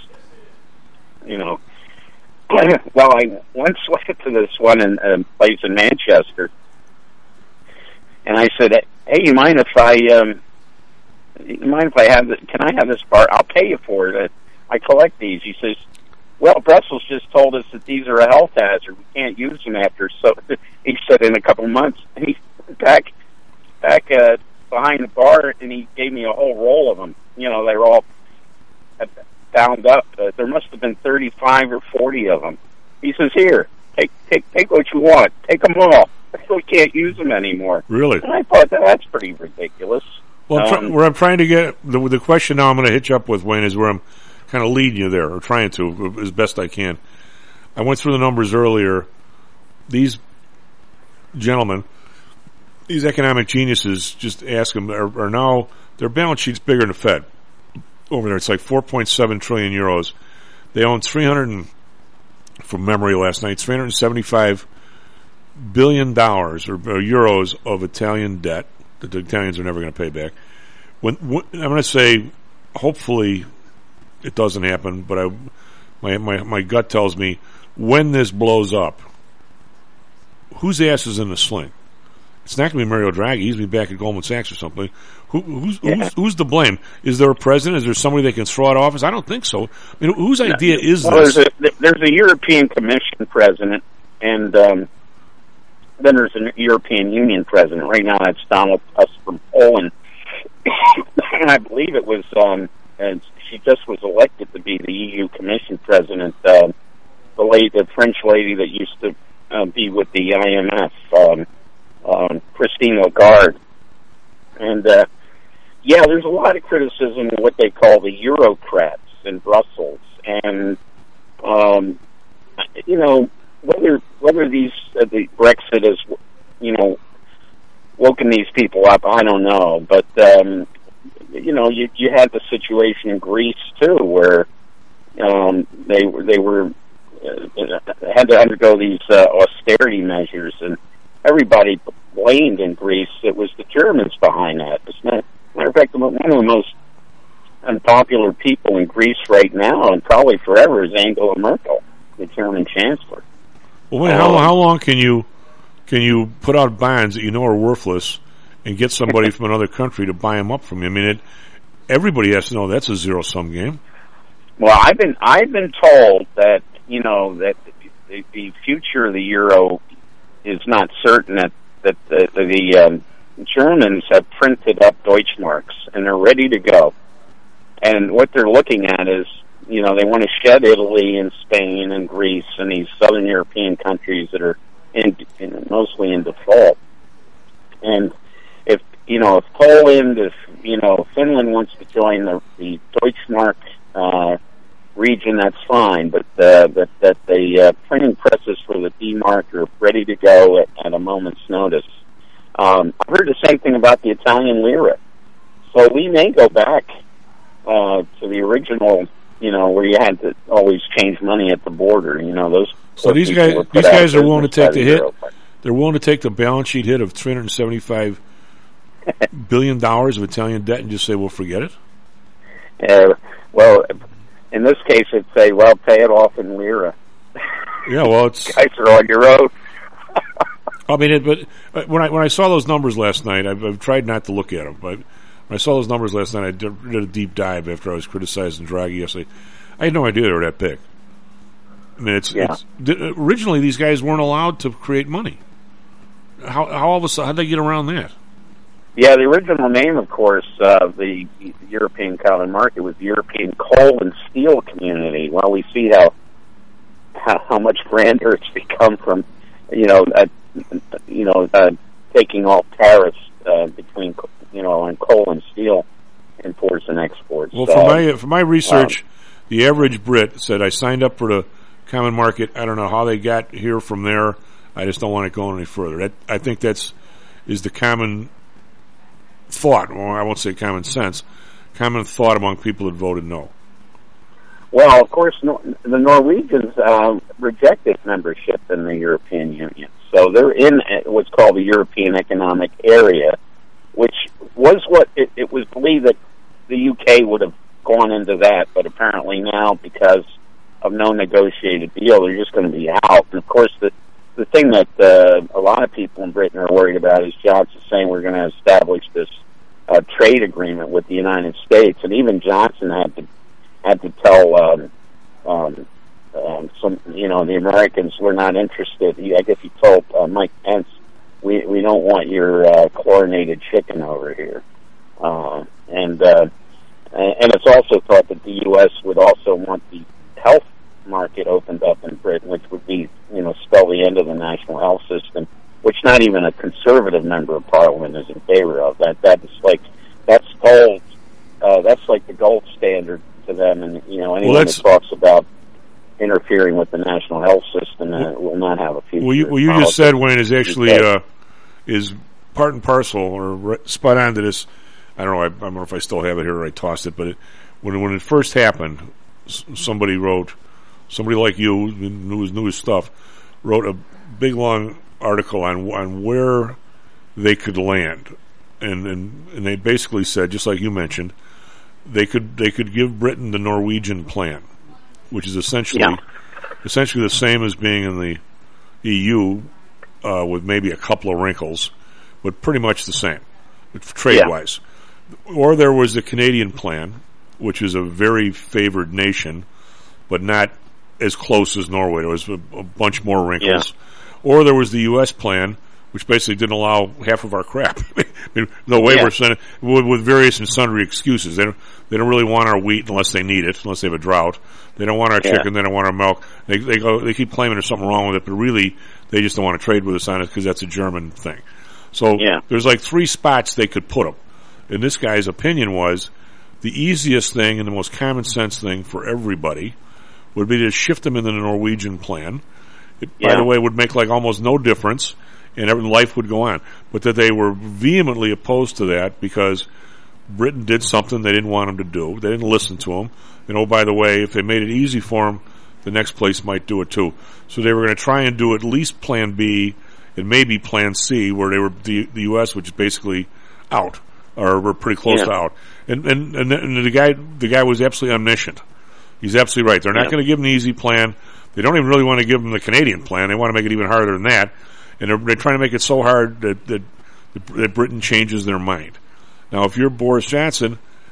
Well, I once went to this one in place in Manchester, and I said, hey, you mind if I have can I have this bar? I'll pay you for it. I collect these. He says, well, Brussels just told us that these are a health hazard. We can't use them after, so he said in a couple of months. And he back behind the bar, and he gave me a whole roll of them. They were all bound up. There must have been 35 or 40 of them. He says, here, take what you want. Take them all. We can't use them anymore. Really? And I thought that's pretty ridiculous. Well, where I'm trying to get, the question now I'm going to hitch up with, Wayne, is where I'm kind of leading you there, or trying to, as best I can. I went through the numbers earlier. These gentlemen, these economic geniuses, just ask them, are now, their balance sheet's bigger than the Fed. Over there, it's like 4.7 trillion euros. They own from memory last night, $375 billion or euros of Italian debt that the Italians are never going to pay back. When I'm going to say, hopefully it doesn't happen, but my gut tells me when this blows up, whose ass is in the sling? It's not going to be Mario Draghi. He's going to be back at Goldman Sachs or something. Who's to blame? Is there a president? Is there somebody that can throw out office? I don't think so. I mean, whose idea is this? There's a European Commission president, and then there's a European Union president. Right now, that's Donald Tusk from Poland. And I believe it was, and she just was elected to be the EU Commission president. The French lady that used to be with the IMF. Christine Lagarde. And, there's a lot of criticism of what they call the Eurocrats in Brussels. And, whether these, the Brexit has, woken these people up, I don't know. But, you had the situation in Greece, too, where, they were had to undergo these, austerity measures, and everybody blamed in Greece. It was the Germans behind that. Matter of fact, one of the most unpopular people in Greece right now, and probably forever, is Angela Merkel, the German chancellor. Well, wait, how long can you put out bonds that you know are worthless and get somebody from another country to buy them up from you? I mean, everybody has to know that's a zero-sum game. Well, I've been told that that the future of the euro is not certain. That the Germans have printed up Deutschmarks and they're ready to go. And what they're looking at is, they want to shed Italy and Spain and Greece and these southern European countries that are mostly in default. And if Poland, if Finland wants to join the Deutschmark region, that's fine. But the printing presses for the D-Mark are ready to go at a moment's notice. I've heard the same thing about the Italian lira. So we may go back to the original, where you had to always change money at the border. Those. So these guys are willing to take the hit. They're willing to take the balance sheet hit of $375 billion of Italian debt and just say, "Well, forget it." Well, in this case, it'd say, "Well, pay it off in lira." Yeah, well, it's guys are on your own. I mean, but when I saw those numbers last night, I've tried not to look at them. But when I saw those numbers last night, I did a deep dive after I was criticizing Draghi yesterday. I had no idea they were that big. I mean, originally these guys weren't allowed to create money. How all of a sudden, how'd they get around that? Yeah, the original name, of course, of the European Common Market was the European Coal and Steel Community. Well, we see how much grander it's become from, taking off tariffs between, on coal and steel imports and exports. Well, for my research, the average Brit said, "I signed up for the Common Market. I don't know how they got here from there. I just don't want it going any further." I think is the common thought. Well, I won't say common sense. Common thought among people that voted no. Well, of course, the Norwegians rejected membership in the European Union. So they're in what's called the European Economic Area, which was what it was believed that the UK would have gone into that, but apparently now, because of no negotiated deal, they're just going to be out. And of course, the thing that a lot of people in Britain are worried about is Johnson saying we're going to establish this trade agreement with the United States, and even Johnson had to tell the Americans we're not interested. I guess he told Mike Pence, we don't want your chlorinated chicken over here, and it's also thought that the U.S. would also want the health market opened up in Britain, which would be spell the end of the national health system, which not even a conservative member of Parliament is in favor of. That's like the gold standard to them, and anyone that talks about interfering with the national health system will not have a future. Well, you just said, Wayne, is actually is part and parcel or spot on to this. I don't know if I still have it here or I tossed it, but when it first happened, somebody like you, knew his stuff, wrote a big long article on where they could land, and they basically said, just like you mentioned, they could give Britain the Norwegian plan, which is essentially the same as being in the EU, with maybe a couple of wrinkles, but pretty much the same, trade-wise. Or there was the Canadian plan, which is a very favored nation, but not as close as Norway. There was a bunch more wrinkles. Or there was the U.S. plan, which basically didn't allow half of our crap. No way we're sending with various and sundry excuses. They don't really want our wheat unless they need it, unless they have a drought. They don't want our chicken. They don't want our milk. They keep claiming there's something wrong with it, but really they just don't want to trade with us on it because that's a German thing. So there's like 3 spots they could put them. And this guy's opinion was the easiest thing and the most common sense thing for everybody would be to shift them into the Norwegian plan. It, by the way, would make like almost no difference, and life would go on. But that they were vehemently opposed to that because Britain did something they didn't want them to do. They didn't listen to them. And oh, by the way, if they made it easy for them, the next place might do it too. So they were going to try and do at least Plan B and maybe Plan C, where they were the U.S., which is basically out, or we're pretty close to out. And the guy was absolutely omniscient. He's absolutely right. They're not going to give them the easy plan. They don't even really want to give them the Canadian plan. They want to make it even harder than that. And they're trying to make it so hard that Britain changes their mind. Now, if you're Boris Johnson,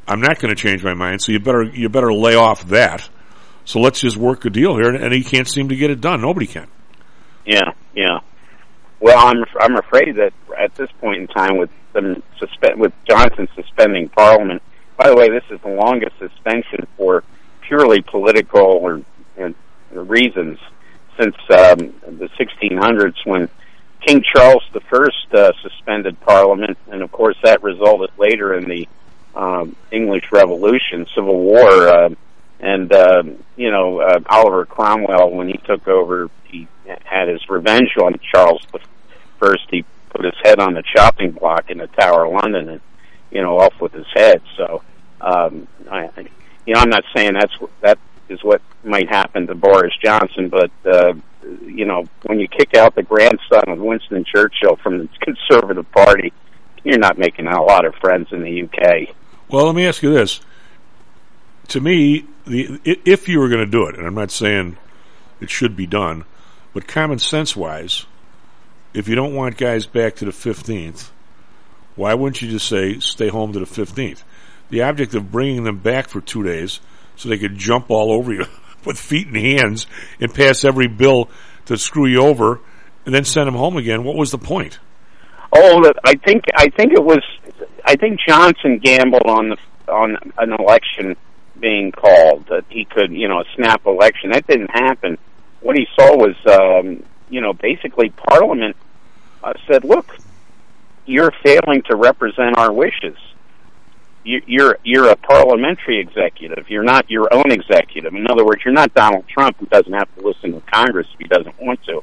I'm not going to change my mind, so you better lay off that. So let's just work a deal here, and he can't seem to get it done. Nobody can. Yeah. Well, I'm afraid that at this point in time, with Johnson suspending Parliament. By the way, this is the longest suspension for purely political reasons since the 1600s, when King Charles I suspended Parliament, and of course that resulted later in the English Revolution, Civil War, and Oliver Cromwell, when he took over, he had his revenge on Charles I. He put his head on the chopping block in the Tower of London, and off with his head. So, I'm not saying that is what might happen to Boris Johnson, but when you kick out the grandson of Winston Churchill from the Conservative Party, you're not making a lot of friends in the UK. Well, let me ask you this. To me, if you were going to do it, and I'm not saying it should be done, but common sense-wise, if you don't want guys back to the 15th, why wouldn't you just say stay home to the 15th? The object of bringing them back for 2 days so they could jump all over you with feet and hands and pass every bill to screw you over and then send them home again, what was the point? Oh, I think Johnson gambled on an election being called, that he could, a snap election. That didn't happen. What he saw was, basically Parliament said, look, you're failing to represent our wishes. You're a parliamentary executive. You're not your own executive. In other words, you're not Donald Trump, who doesn't have to listen to Congress if he doesn't want to.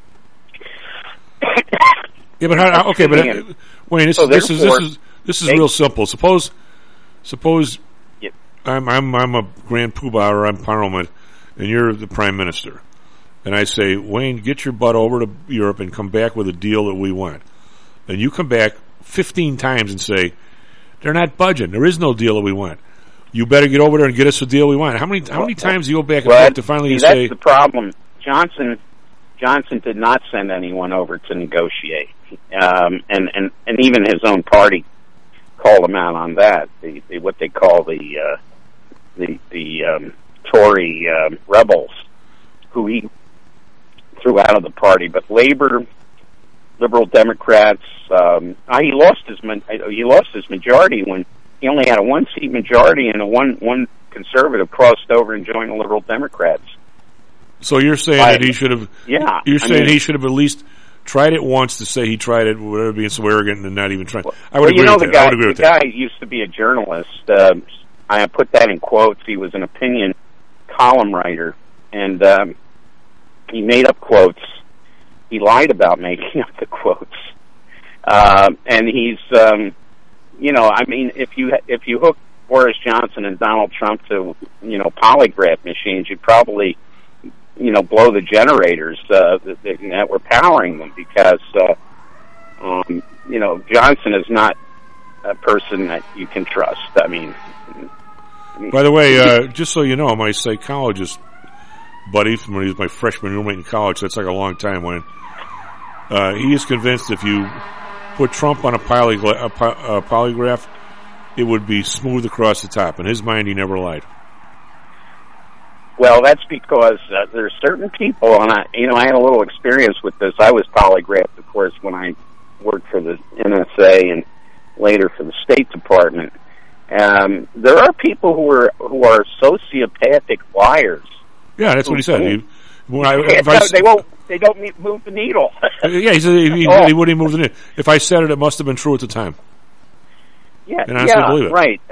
Yeah, but how, okay, but Wayne, this is real simple. Suppose I'm a grand poobah, or I'm Parliament, and you're the Prime Minister, and I say, Wayne, get your butt over to Europe and come back with a deal that we want. And you come back 15 times and say, they're not budging. There is no deal that we want. You better get over there and get us a deal we want. How many times do you go back and forth to finally say? That's the problem. Johnson did not send anyone over to negotiate, and even his own party called him out on that. What they call the Tory rebels, who he threw out of the party. But Labor, Liberal Democrats, he lost his majority when he only had a 1-seat majority, and one conservative crossed over and joined the Liberal Democrats. So you're saying that he should have? Yeah, You're saying he should have at least tried it once to say he tried it, without being so arrogant and not even trying. I would agree with that. The guy used to be a journalist. I put that in quotes. He was an opinion column writer, and he made up quotes. He lied about making up the quotes, and he's, if you hook Boris Johnson and Donald Trump to, polygraph machines, you'd probably, blow the generators that were powering them, because, Johnson is not a person that you can trust. I mean. By the way, just so you know, my psychologist buddy from when he was my freshman roommate in college, that's like a long time when, he is convinced if you put Trump on a polygraph, it would be smooth across the top. In his mind, he never lied. Well, that's because there's certain people, and I had a little experience with this. I was polygraphed, of course, when I worked for the NSA and later for the State Department. There are people who are sociopathic liars. Yeah, that's what he said. They don't move the needle. Yeah, he said he wouldn't move the needle. If I said it, it must have been true at the time. Yeah, and I honestly believe it. Right.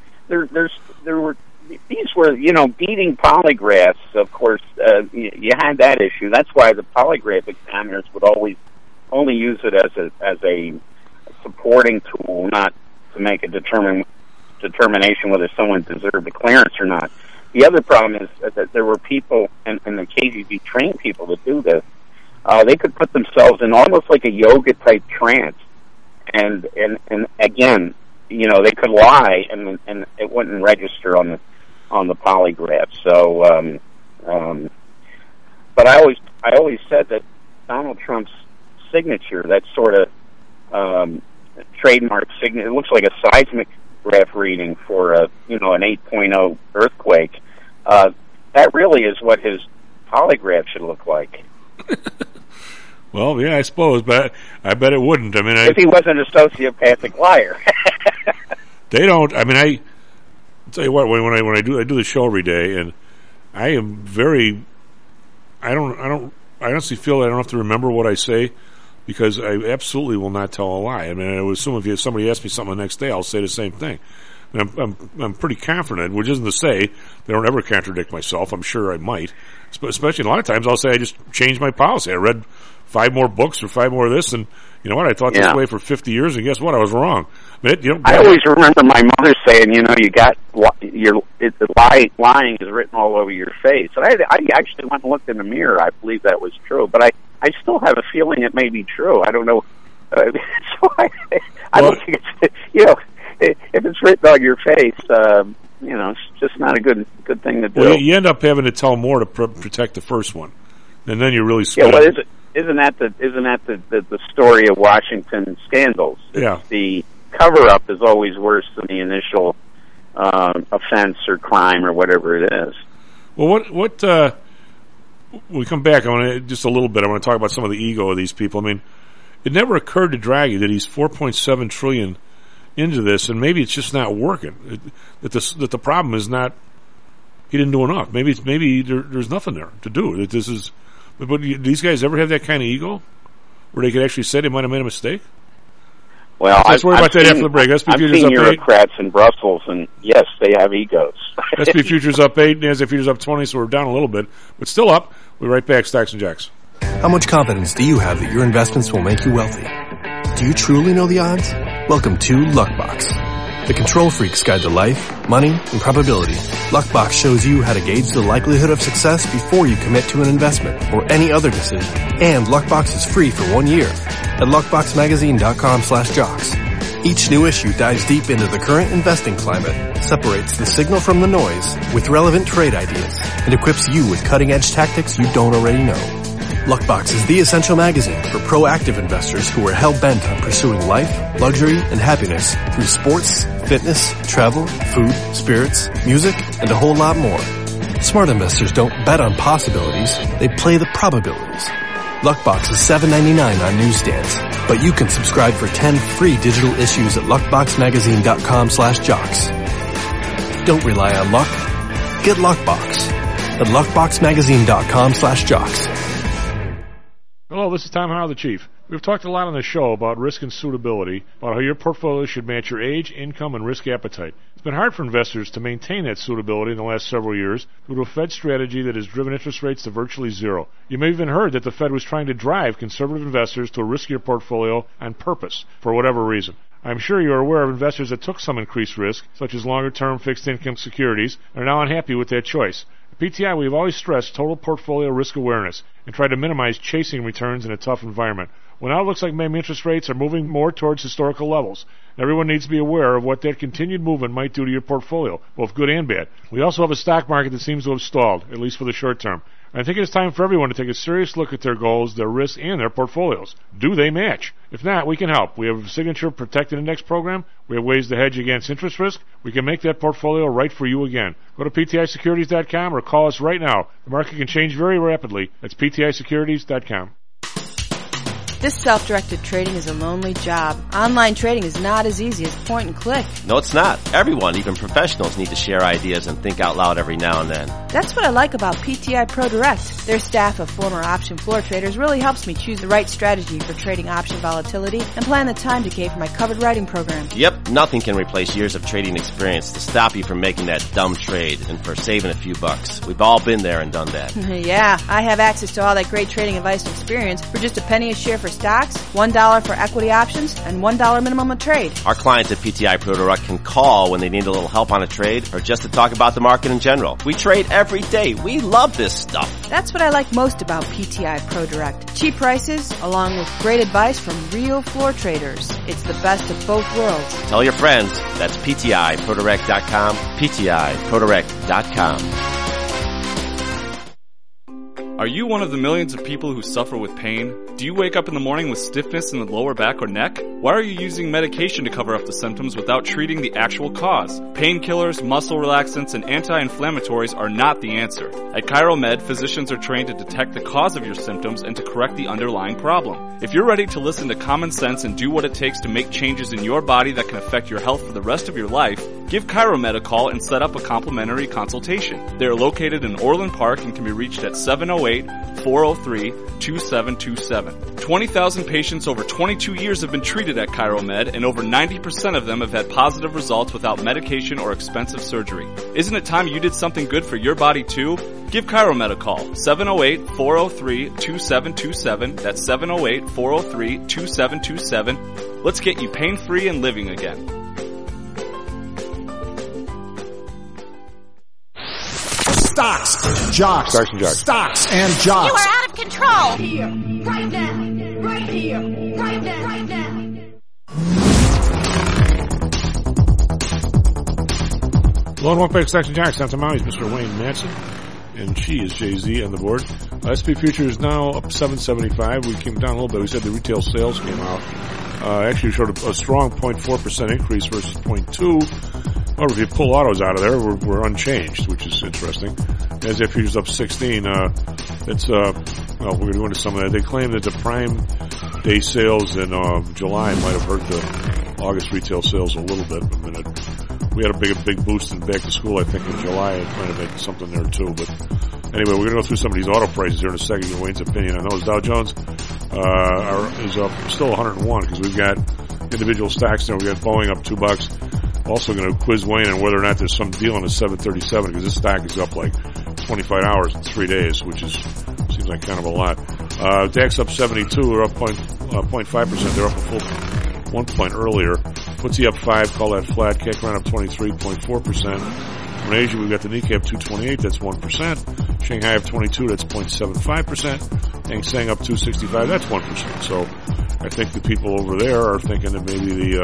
These were beating polygraphs. Of course, you had that issue. That's why the polygraph examiners would always only use it as a supporting tool, not to make a determination whether someone deserved a clearance or not. The other problem is that there were people, and the KGB trained people to do this. They could put themselves in almost like a yoga type trance, and again, they could lie, and it wouldn't register on the polygraph. So, but I always said that Donald Trump's signature, that sort of trademark signature, it looks like a seismic seismograph reading for an 8.0 earthquake. That really is what his polygraph should look like. Well, yeah, I suppose, but I bet it wouldn't. I mean, if he wasn't a sociopathic liar. They don't. I mean, I'll tell you what. When I do the show every day, and I am very. I honestly feel I don't have to remember what I say, because I absolutely will not tell a lie. I mean, I would assume if somebody asks me something the next day, I'll say the same thing. And I'm pretty confident, which isn't to say they don't ever contradict myself. I'm sure I might, especially a lot of times I'll say I just changed my policy. I read 5 more books or 5 more of this, and you know what? I thought this way for 50 years, and guess what? I was wrong. I always remember my mother saying, lying is written all over your face. And I actually went and looked in the mirror. I believe that was true, but I still have a feeling it may be true. I don't know. So I don't think it's if it's written on your face, it's just not a good thing to do. Well, you end up having to tell more to protect the first one, and then you're really screwed. Yeah, well, isn't that the story of Washington scandals? Yeah. The cover-up is always worse than the initial offense or crime or whatever it is. Well, what we come back, I want to just a little bit. I want to talk about some of the ego of these people. I mean, it never occurred to Draghi that he's $4.7 trillion into this, and maybe it's just not working. That the problem is not he didn't do enough. Maybe there's nothing there to do. That this is. But do these guys ever have that kind of ego, where they could actually say they might have made a mistake? Well, let's worry about that after the break. I've seen bureaucrats in Brussels, and yes, they have egos. SP futures up 8, NASDAQ futures up 20, so we're down a little bit, but still up. We'll be right back. Stocks and Jocks. How much confidence do you have that your investments will make you wealthy? Do you truly know the odds? Welcome to Luckbox, the control freak's guide to life, money, and probability. Luckbox shows you how to gauge the likelihood of success before you commit to an investment or any other decision. And Luckbox is free for 1 year at luckboxmagazine.com/jocks. Each new issue dives deep into the current investing climate, separates the signal from the noise with relevant trade ideas, and equips you with cutting-edge tactics you don't already know. Luckbox is the essential magazine for proactive investors who are hell-bent on pursuing life, luxury, and happiness through sports, fitness, travel, food, spirits, music, and a whole lot more. Smart investors don't bet on possibilities, they play the probabilities. Luckbox is $7.99 on newsstands, but you can subscribe for 10 free digital issues at luckboxmagazine.com/jocks. Don't rely on luck. Get Luckbox at luckboxmagazine.com/jocks. Hello, this is Tom Howell, the Chief. We've talked a lot on the show about risk and suitability, about how your portfolio should match your age, income, and risk appetite. It's been hard for investors to maintain that suitability in the last several years due to a Fed strategy that has driven interest rates to virtually zero. You may have even heard that the Fed was trying to drive conservative investors to a riskier portfolio on purpose, for whatever reason. I'm sure you're aware of investors that took some increased risk, such as longer-term fixed-income securities, and are now unhappy with that choice. At PTI, we've always stressed total portfolio risk awareness and tried to minimize chasing returns in a tough environment. Well, now it looks like maybe interest rates are moving more towards historical levels. Everyone needs to be aware of what that continued movement might do to your portfolio, both good and bad. We also have a stock market that seems to have stalled, at least for the short term. I think it's time for everyone to take a serious look at their goals, their risks, and their portfolios. Do they match? If not, we can help. We have a Signature Protected Index program. We have ways to hedge against interest risk. We can make that portfolio right for you again. Go to PTIsecurities.com or call us right now. The market can change very rapidly. That's PTIsecurities.com. This self-directed trading is a lonely job. Online trading is not as easy as point and click. No, it's not. Everyone, even professionals, need to share ideas and think out loud every now and then. That's what I like about PTI Pro Direct. Their staff of former option floor traders really helps me choose the right strategy for trading option volatility and plan the time decay for my covered writing program. Yep, nothing can replace years of trading experience to stop you from making that dumb trade and for saving a few bucks. We've all been there and done that. Yeah, I have access to all that great trading advice and experience for just a penny a share for stocks, $1 for equity options, and $1 minimum a trade. Our clients at PTI Pro Direct can call when they need a little help on a trade or just to talk about the market in general. We trade every day. We love this stuff. That's what I like most about PTI Pro Direct. Cheap prices, along with great advice from real floor traders. It's the best of both worlds. Tell your friends. That's PTIProDirect.com, PTIProDirect.com. Are you one of the millions of people who suffer with pain? Do you wake up in the morning with stiffness in the lower back or neck? Why are you using medication to cover up the symptoms without treating the actual cause? Painkillers, muscle relaxants, and anti-inflammatories are not the answer. At ChiroMed, physicians are trained to detect the cause of your symptoms and to correct the underlying problem. If you're ready to listen to common sense and do what it takes to make changes in your body that can affect your health for the rest of your life, give ChiroMed a call and set up a complimentary consultation. They are located in Orland Park and can be reached at 708-403-2727. 20,000 patients over 22 years have been treated at ChiroMed, and over 90% of them have had positive results without medication or expensive surgery. Isn't it time you did something good for your body too? Give ChiroMed a call, 708-403-2727. That's 708-403-2727. Let's get you pain-free and living again. Stocks, jocks, stocks and jocks. You are out of control. Here, right now, right here, right now, right now. Hello and welcome back to Stocks and Jocks. Santa Maui's Mr. Wayne Madsen, and she is Jay-Z on the board. SP Futures is now up 775. We came down a little bit. We said the retail sales came out. Actually showed a strong 0.4% increase versus 0.2%. However, if you pull autos out of there, we're unchanged, which is interesting. As if futures up 16, we're going to go into some of that. They claim that the Prime Day sales in July might have hurt the August retail sales a little bit. I mean, we had a big boost in back to school, I think, in July. It might have made something there too. But anyway, we're going to go through some of these auto prices here in a second. Get Wayne's opinion on those. Dow Jones is up still 101 because we've got individual stocks there. We got Boeing up $2. Also going to quiz Wayne on whether or not there's some deal on the 737 because this stock is up like 25 hours in 3 days, which seems like kind of a lot. DAX up 72, we're up 0.5%. They're up a full 1 point earlier. FTSE up 5, call that flat. CAC up 23.4%. From Asia, we've got the Nikkei up 228, that's 1%. Shanghai up 22, that's 0.75%. Hang Seng up 265, that's 1%. So I think the people over there are thinking that maybe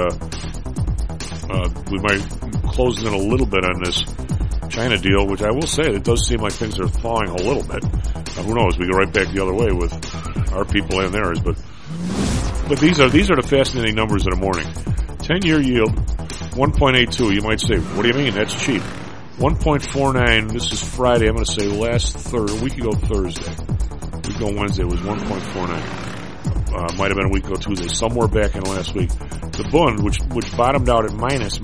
we might close in a little bit on this China deal, which I will say, it does seem like things are thawing a little bit. Who knows? We go right back the other way with our people and theirs, but these are the fascinating numbers in the morning. 10-year yield, 1.82. You might say, what do you mean? That's cheap. 1.49. This is Friday. I'm going to say a week ago Thursday. Week ago Wednesday was 1.49. Might have been a week ago Tuesday. Somewhere back in last week. The Bund, which bottomed out at minus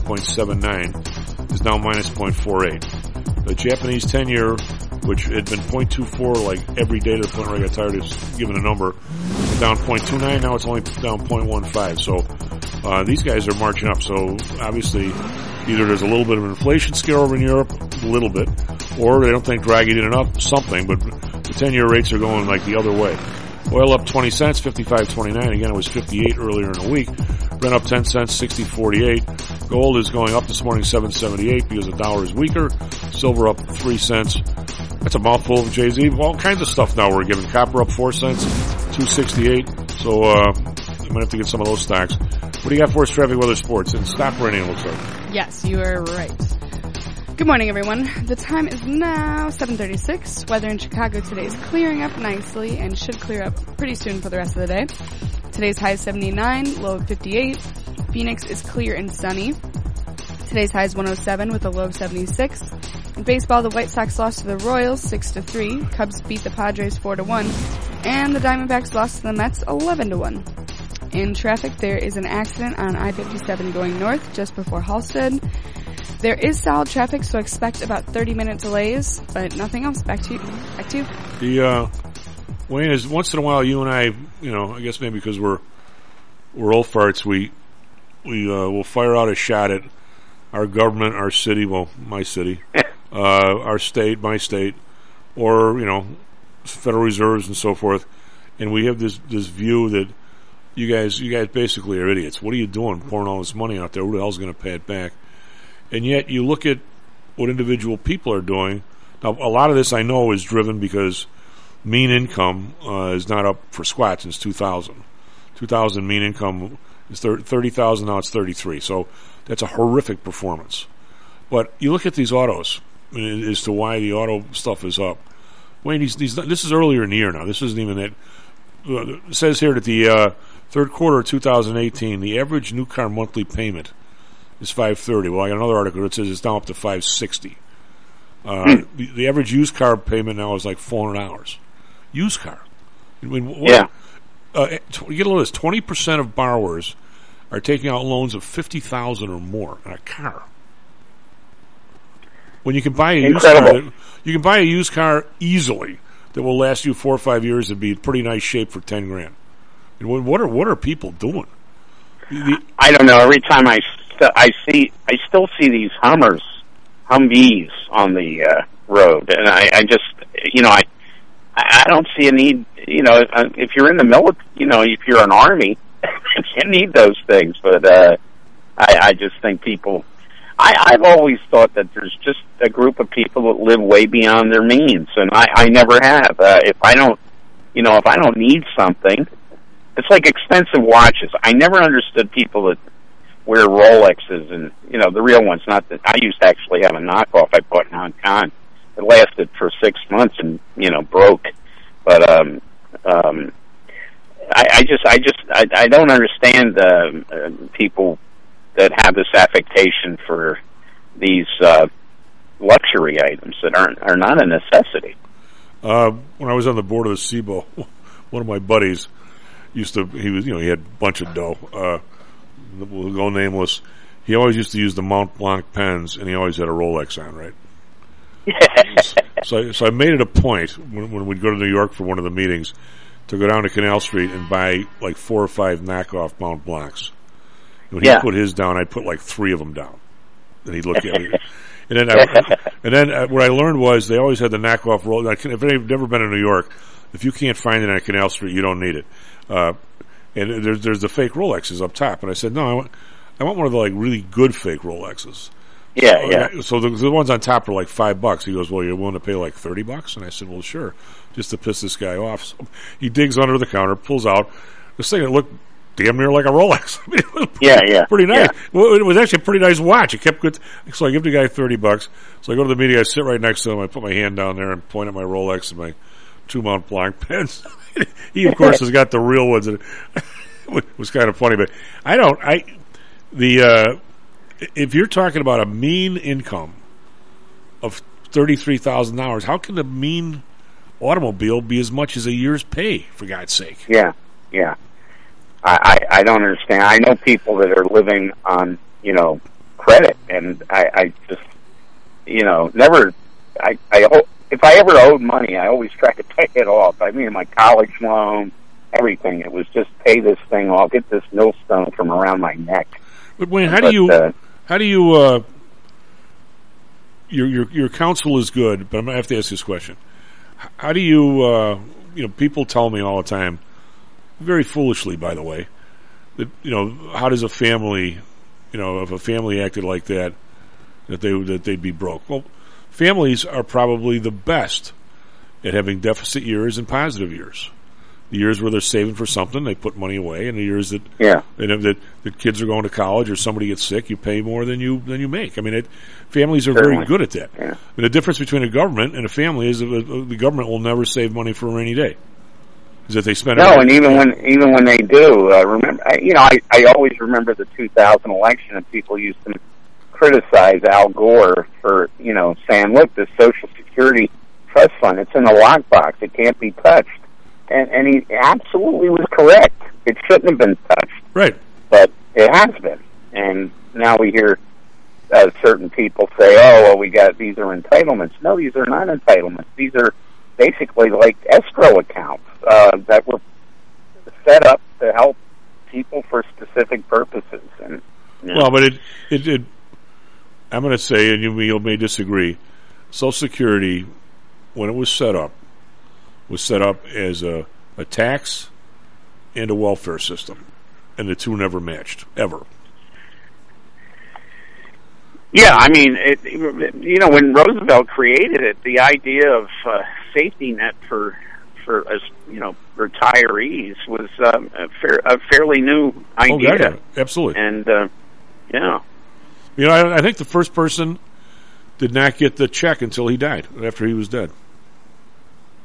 0.79, is now minus 0.48. The Japanese 10-year, which had been 0.24 like every day to the point where I got tired of giving a number, down 0.29. Now it's only down 0.15. So these guys are marching up. So obviously, either there's a little bit of an inflation scare over in Europe, a little bit, or they don't think Draghi did enough, something. But the 10-year rates are going like the other way. Oil up 20 cents, 55.29. Again, it was 58 earlier in the week. Brent up 10 cents, 60.48. Gold is going up this morning, 7.78 because the dollar is weaker. Silver up 3 cents. That's a mouthful of Jay-Z. All kinds of stuff now we're giving. Copper up 4 cents, 2.68. So, you might have to get some of those stocks. What do you got for us, traffic, weather, sports? And stock rating, it looks like. Yes, you are right. Good morning, everyone. The time is now 7:36. Weather in Chicago today is clearing up nicely and should clear up pretty soon for the rest of the day. Today's high is 79, low of 58. Phoenix is clear and sunny. Today's high is 107 with a low of 76. In baseball, the White Sox lost to the Royals 6-3. Cubs beat the Padres 4-1. And the Diamondbacks lost to the Mets 11-1. In traffic, there is an accident on I-57 going north just before Halstead. There is solid traffic, so expect about 30-minute delays, but nothing else. Back to you. Wayne, is once in a while you and I guess maybe because we're old farts, we will fire out a shot at our government, our city, well, my city, our state, my state, or Federal Reserves and so forth, and we have this view that you guys basically are idiots. What are you doing, pouring all this money out there? Who the hell's going to pay it back? And yet you look at what individual people are doing. Now, a lot of this I know is driven because mean income is not up for squat since 2000. 2000 mean income is 30,000, now it's 33. So that's a horrific performance. But you look at these autos as to why the auto stuff is up. Wayne, this is earlier in the year now. This isn't even that. It says here that the third quarter of 2018, the average new car monthly payment is $530. Well, I got another article that says it's down up to $560. The average used car payment now is like $400. Used car. I mean, you get a look at this. 20% of borrowers are taking out loans of $50,000 or more on a car. When you can buy a used car, easily that will last you 4 or 5 years and be in pretty nice shape for $10,000. I mean, what are people doing? I don't know. Every time I still see these Humvees on the road, and I just, I don't see a need. If you're in the military, if you're an army, you need those things. But I just think people. I've always thought that there's just a group of people that live way beyond their means, and I never have. If I don't need something, it's like expensive watches. I never understood people that wear Rolexes and the real ones. Not that I used to actually have a knockoff I bought in Hong Kong. It lasted for 6 months and broke. But I don't understand people that have this affectation for these luxury items that are not a necessity. When I was on the board of the SIBO, one of my buddies he had a bunch of dough. We'll go nameless. He always used to use the Mont Blanc pens, and he always had a Rolex on, right? So I made it a point when we'd go to New York for one of the meetings to go down to Canal Street and buy like 4 or 5 knockoff Mont Blancs. When he put his down, I'd put like 3 of them down. And he'd look at me. And then what I learned was they always had the knockoff Rolex. If you've never been in New York, if you can't find it on Canal Street, you don't need it. And there's the fake Rolexes up top. And I said, no, I want one of the like really good fake Rolexes. So the ones on top are like $5. He goes, well, you're willing to pay like $30? And I said, well, sure, just to piss this guy off. So he digs under the counter, pulls out this thing that looked damn near like a Rolex. I mean, it was pretty nice. Yeah. Well, it was actually a pretty nice watch. It kept good. So I give the guy $30. So I go to the meeting. I sit right next to him. I put my hand down there and point at my Rolex and my 2 Mont Blanc pens. He, of course, has got the real ones. And it was kind of funny, but if you're talking about a mean income of $33,000, how can the mean automobile be as much as a year's pay, for God's sake? Yeah. I don't understand. I know people that are living on, credit, and I just, never, if I ever owed money, I always try to pay it off. I mean, my college loan, everything, it was just pay this thing off, get this millstone from around my neck. But Wayne, how do you your counsel is good, but I'm going to have to ask this question. How do you, people tell me all the time, very foolishly, by the way, that, how does a family, if a family acted like that they'd be broke? Well, families are probably the best at having deficit years and positive years. The years where they're saving for something, they put money away, and the years that the kids are going to college or somebody gets sick, you pay more than you make. I mean, families are very good at that. Yeah. I mean, the difference between a government and a family is the government will never save money for a rainy day. Is that they spend and even when they do, remember, I always remember the 2000 election, and people used to criticize Al Gore for saying, look, this Social Security trust fund, it's in a lockbox, it can't be touched. And he absolutely was correct. It shouldn't have been touched. Right. But it has been. And now we hear certain people say, these are entitlements. No, these are not entitlements. These are basically like escrow accounts that were set up to help people for specific purposes. And well, but it I'm going to say, and you may disagree, Social Security, when it was set up as a tax and a welfare system, and the two never matched, ever. Yeah, I mean, when Roosevelt created it, the idea of safety net for retirees was a fairly new idea. Oh, yeah, absolutely. And I think the first person did not get the check until he died, after he was dead.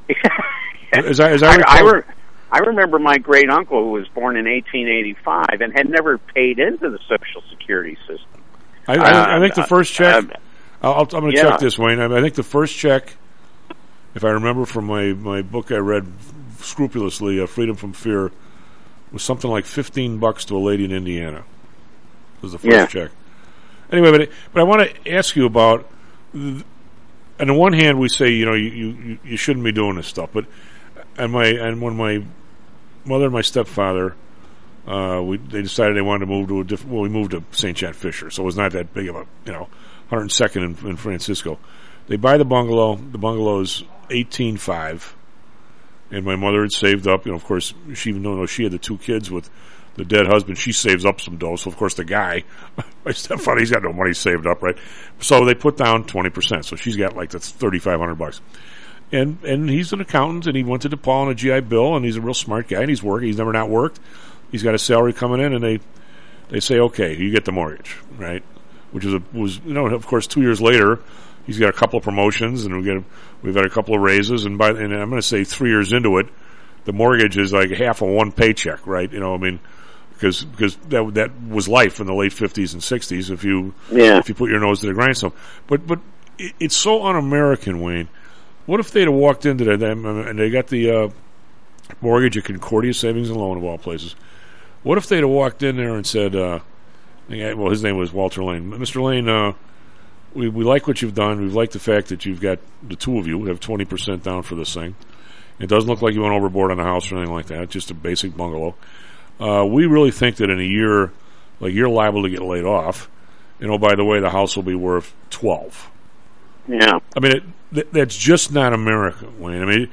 As I recall, I remember my great uncle who was born in 1885 and had never paid into the Social Security system. I think the first check. I'm going to check this, Wayne. I think the first check, if I remember from my book I read scrupulously, Freedom from Fear, was something like $15 to a lady in Indiana. It was the first check. Anyway, but I want to ask you about. On the one hand, we say you shouldn't be doing this stuff, but when my mother and my stepfather, they decided they wanted to move to a different. Well, we moved to St. John Fisher, so it was not that big of a 102nd in Francisco. They buy the bungalow. The bungalow is $18,500, and my mother had saved up. Of course, she even though she had the 2 kids with the dead husband, she saves up some dough. So of course the guy, my stepfather, he's got no money saved up, right? So they put down 20%. So she's got like that's $3,500. And he's an accountant, and he went to DePaul on a GI Bill, and he's a real smart guy, and he's working. He's never not worked. He's got a salary coming in, and they say, okay, you get the mortgage, right? Which was of course 2 years later, he's got a couple of promotions, and we've had a couple of raises, and I'm going to say 3 years into it, the mortgage is like half of one paycheck, right? Because that was life in the late 50s and 60s. If you put your nose to the grindstone, but it's so un-American, Wayne. What if they'd have walked into them and they got the mortgage at Concordia Savings and Loan of all places? What if they'd have walked in there and said, well, his name was Walter Lane. Mr. Lane, we like what you've done. We like the fact that you've got the 2 of you have 20% down for this thing. It doesn't look like you went overboard on the house or anything like that. It's just a basic bungalow. We really think that in a year, like, you're liable to get laid off. And by the way, the house will be worth $12,000. Yeah. I mean, that's just not America, Wayne.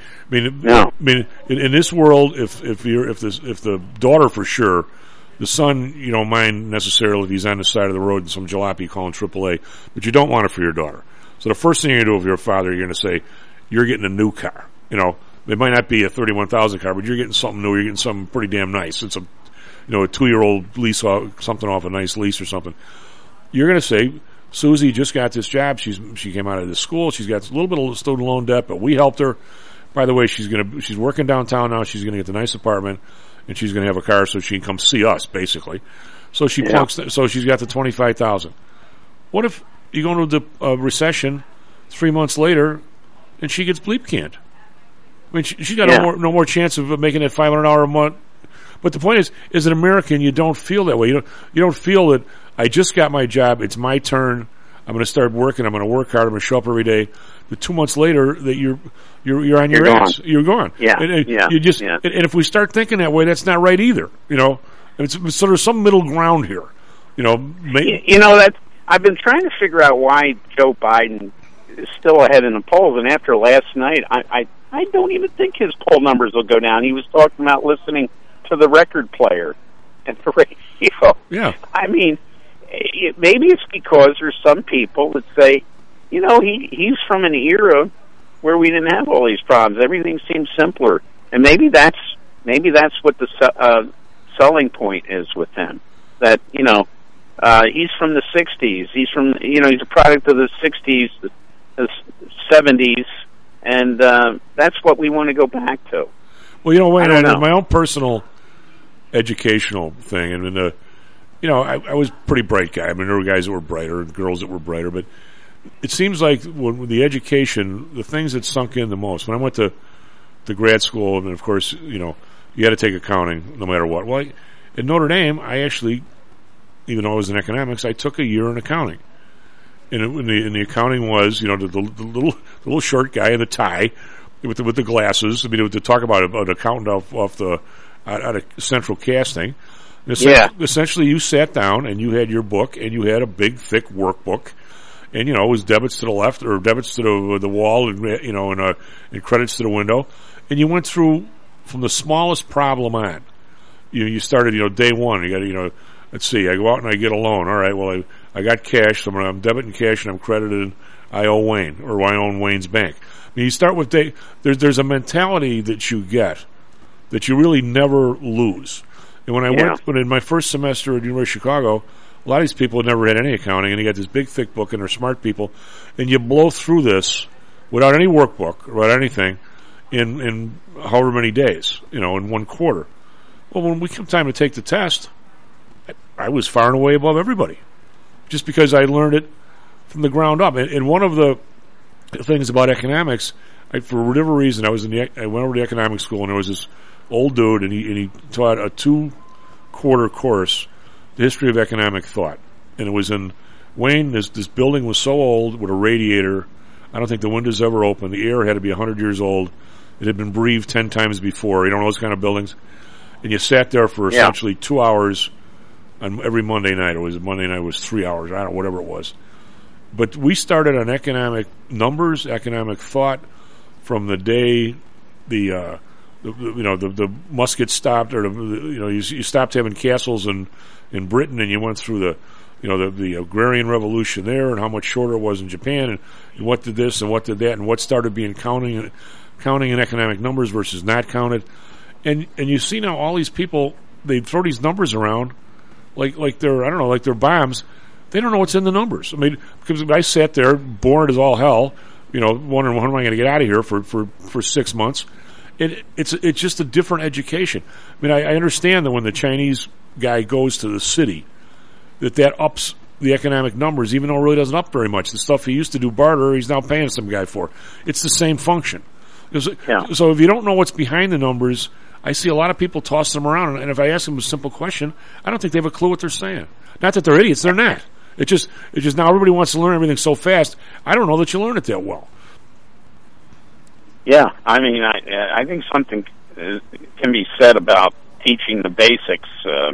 In this world, if the daughter for sure, the son you don't mind necessarily if he's on the side of the road in some jalopy calling AAA, but you don't want it for your daughter. So the first thing you're going to do with your father, you're going to say, you're getting a new car. It might not be a $31,000 car, but you're getting something new. You're getting something pretty damn nice. It's a 2-year-old lease, something off a nice lease or something. You're going to say, Susie just got this job. She came out of this school. She's got a little bit of student loan debt, but we helped her. By the way, she's working downtown now. She's going to get the nice apartment, and she's going to have a car so she can come see us, basically. So she plunks. So she's got the $25,000. What if you go into the recession 3 months later, and she gets bleep canned? I mean, she got no more chance of making that $500 a month. But the point is, as an American, you don't feel that way. You don't feel that I just got my job. It's my turn. I'm going to start working. I'm going to work hard. I'm going to show up every day. But 2 months later, that you're on your ass. You're gone. Yeah. And if we start thinking that way, that's not right either. So there's some middle ground here. That I've been trying to figure out why Joe Biden is still ahead in the polls. And after last night, I don't even think his poll numbers will go down. He was talking about listening to the record player and the radio. Yeah. I mean, maybe it's because there's some people that say, he's from an era where we didn't have all these problems. Everything seems simpler, and maybe that's what the selling point is with him. That he's from the '60s. He's from he's a product of the '60s, the '70s, and that's what we want to go back to. Well, Wayne, in my own personal educational thing, and I was a pretty bright guy. I mean, there were guys that were brighter and girls that were brighter, but it seems like when the education, the things that sunk in the most. When I went to grad school, and of course, you had to take accounting no matter what. Well, at Notre Dame, I actually, even though I was in economics, I took a year in accounting. And the accounting was, the little short guy in the tie with the glasses. I mean, to talk about an accountant out of central casting. Essentially, you sat down and you had your book and you had a big, thick workbook, and it was debits to the left or debits to the wall, and and credits to the window, and you went through from the smallest problem on. You started, day one. You got let's see. I go out and I get a loan. All right. Well, I got cash, so I'm debiting cash and I'm credited. I owe Wayne, or I own Wayne's bank. I mean, you start with there's a mentality that you get that you really never lose. And when when in my first semester at the University of Chicago, a lot of these people had never had any accounting, and they got this big, thick book, and they're smart people, and you blow through this without any workbook, without anything, in however many days, in one quarter. Well, when we come time to take the test, I was far and away above everybody, just because I learned it from the ground up. And one of the things about economics, for whatever reason, I went over to economics school, and there was this old dude, and he taught a 2-quarter course, the history of economic thought, and it was in Wayne. This building was so old with a radiator. I don't think the windows ever opened. The air had to be 100 years old. It had been breathed 10 times before. Those kind of buildings. And you sat there for essentially 2 hours on every Monday night. Monday night was 3 hours. I don't know, whatever it was. But we started on economic numbers, economic thought, from the day the muskets stopped, or you stopped having castles in Britain, and you went through the agrarian revolution there, and how much shorter it was in Japan, and what did this and what did that, and what started being counting in economic numbers versus not counted. And you see now all these people, they throw these numbers around like they're, I don't know, like they're bombs. They don't know what's in the numbers. I mean, because I sat there bored as all hell, wondering when am I going to get out of here for 6 months. It's just a different education. I mean, I understand that when the Chinese guy goes to the city, that ups the economic numbers, even though it really doesn't up very much. The stuff he used to do barter, he's now paying some guy for. It's the same function. So if you don't know what's behind the numbers, I see a lot of people toss them around, and if I ask them a simple question, I don't think they have a clue what they're saying. Not that they're idiots, they're not. It's just now everybody wants to learn everything so fast. I don't know that you learn it that well. Yeah, I mean, I think something can be said about teaching the basics.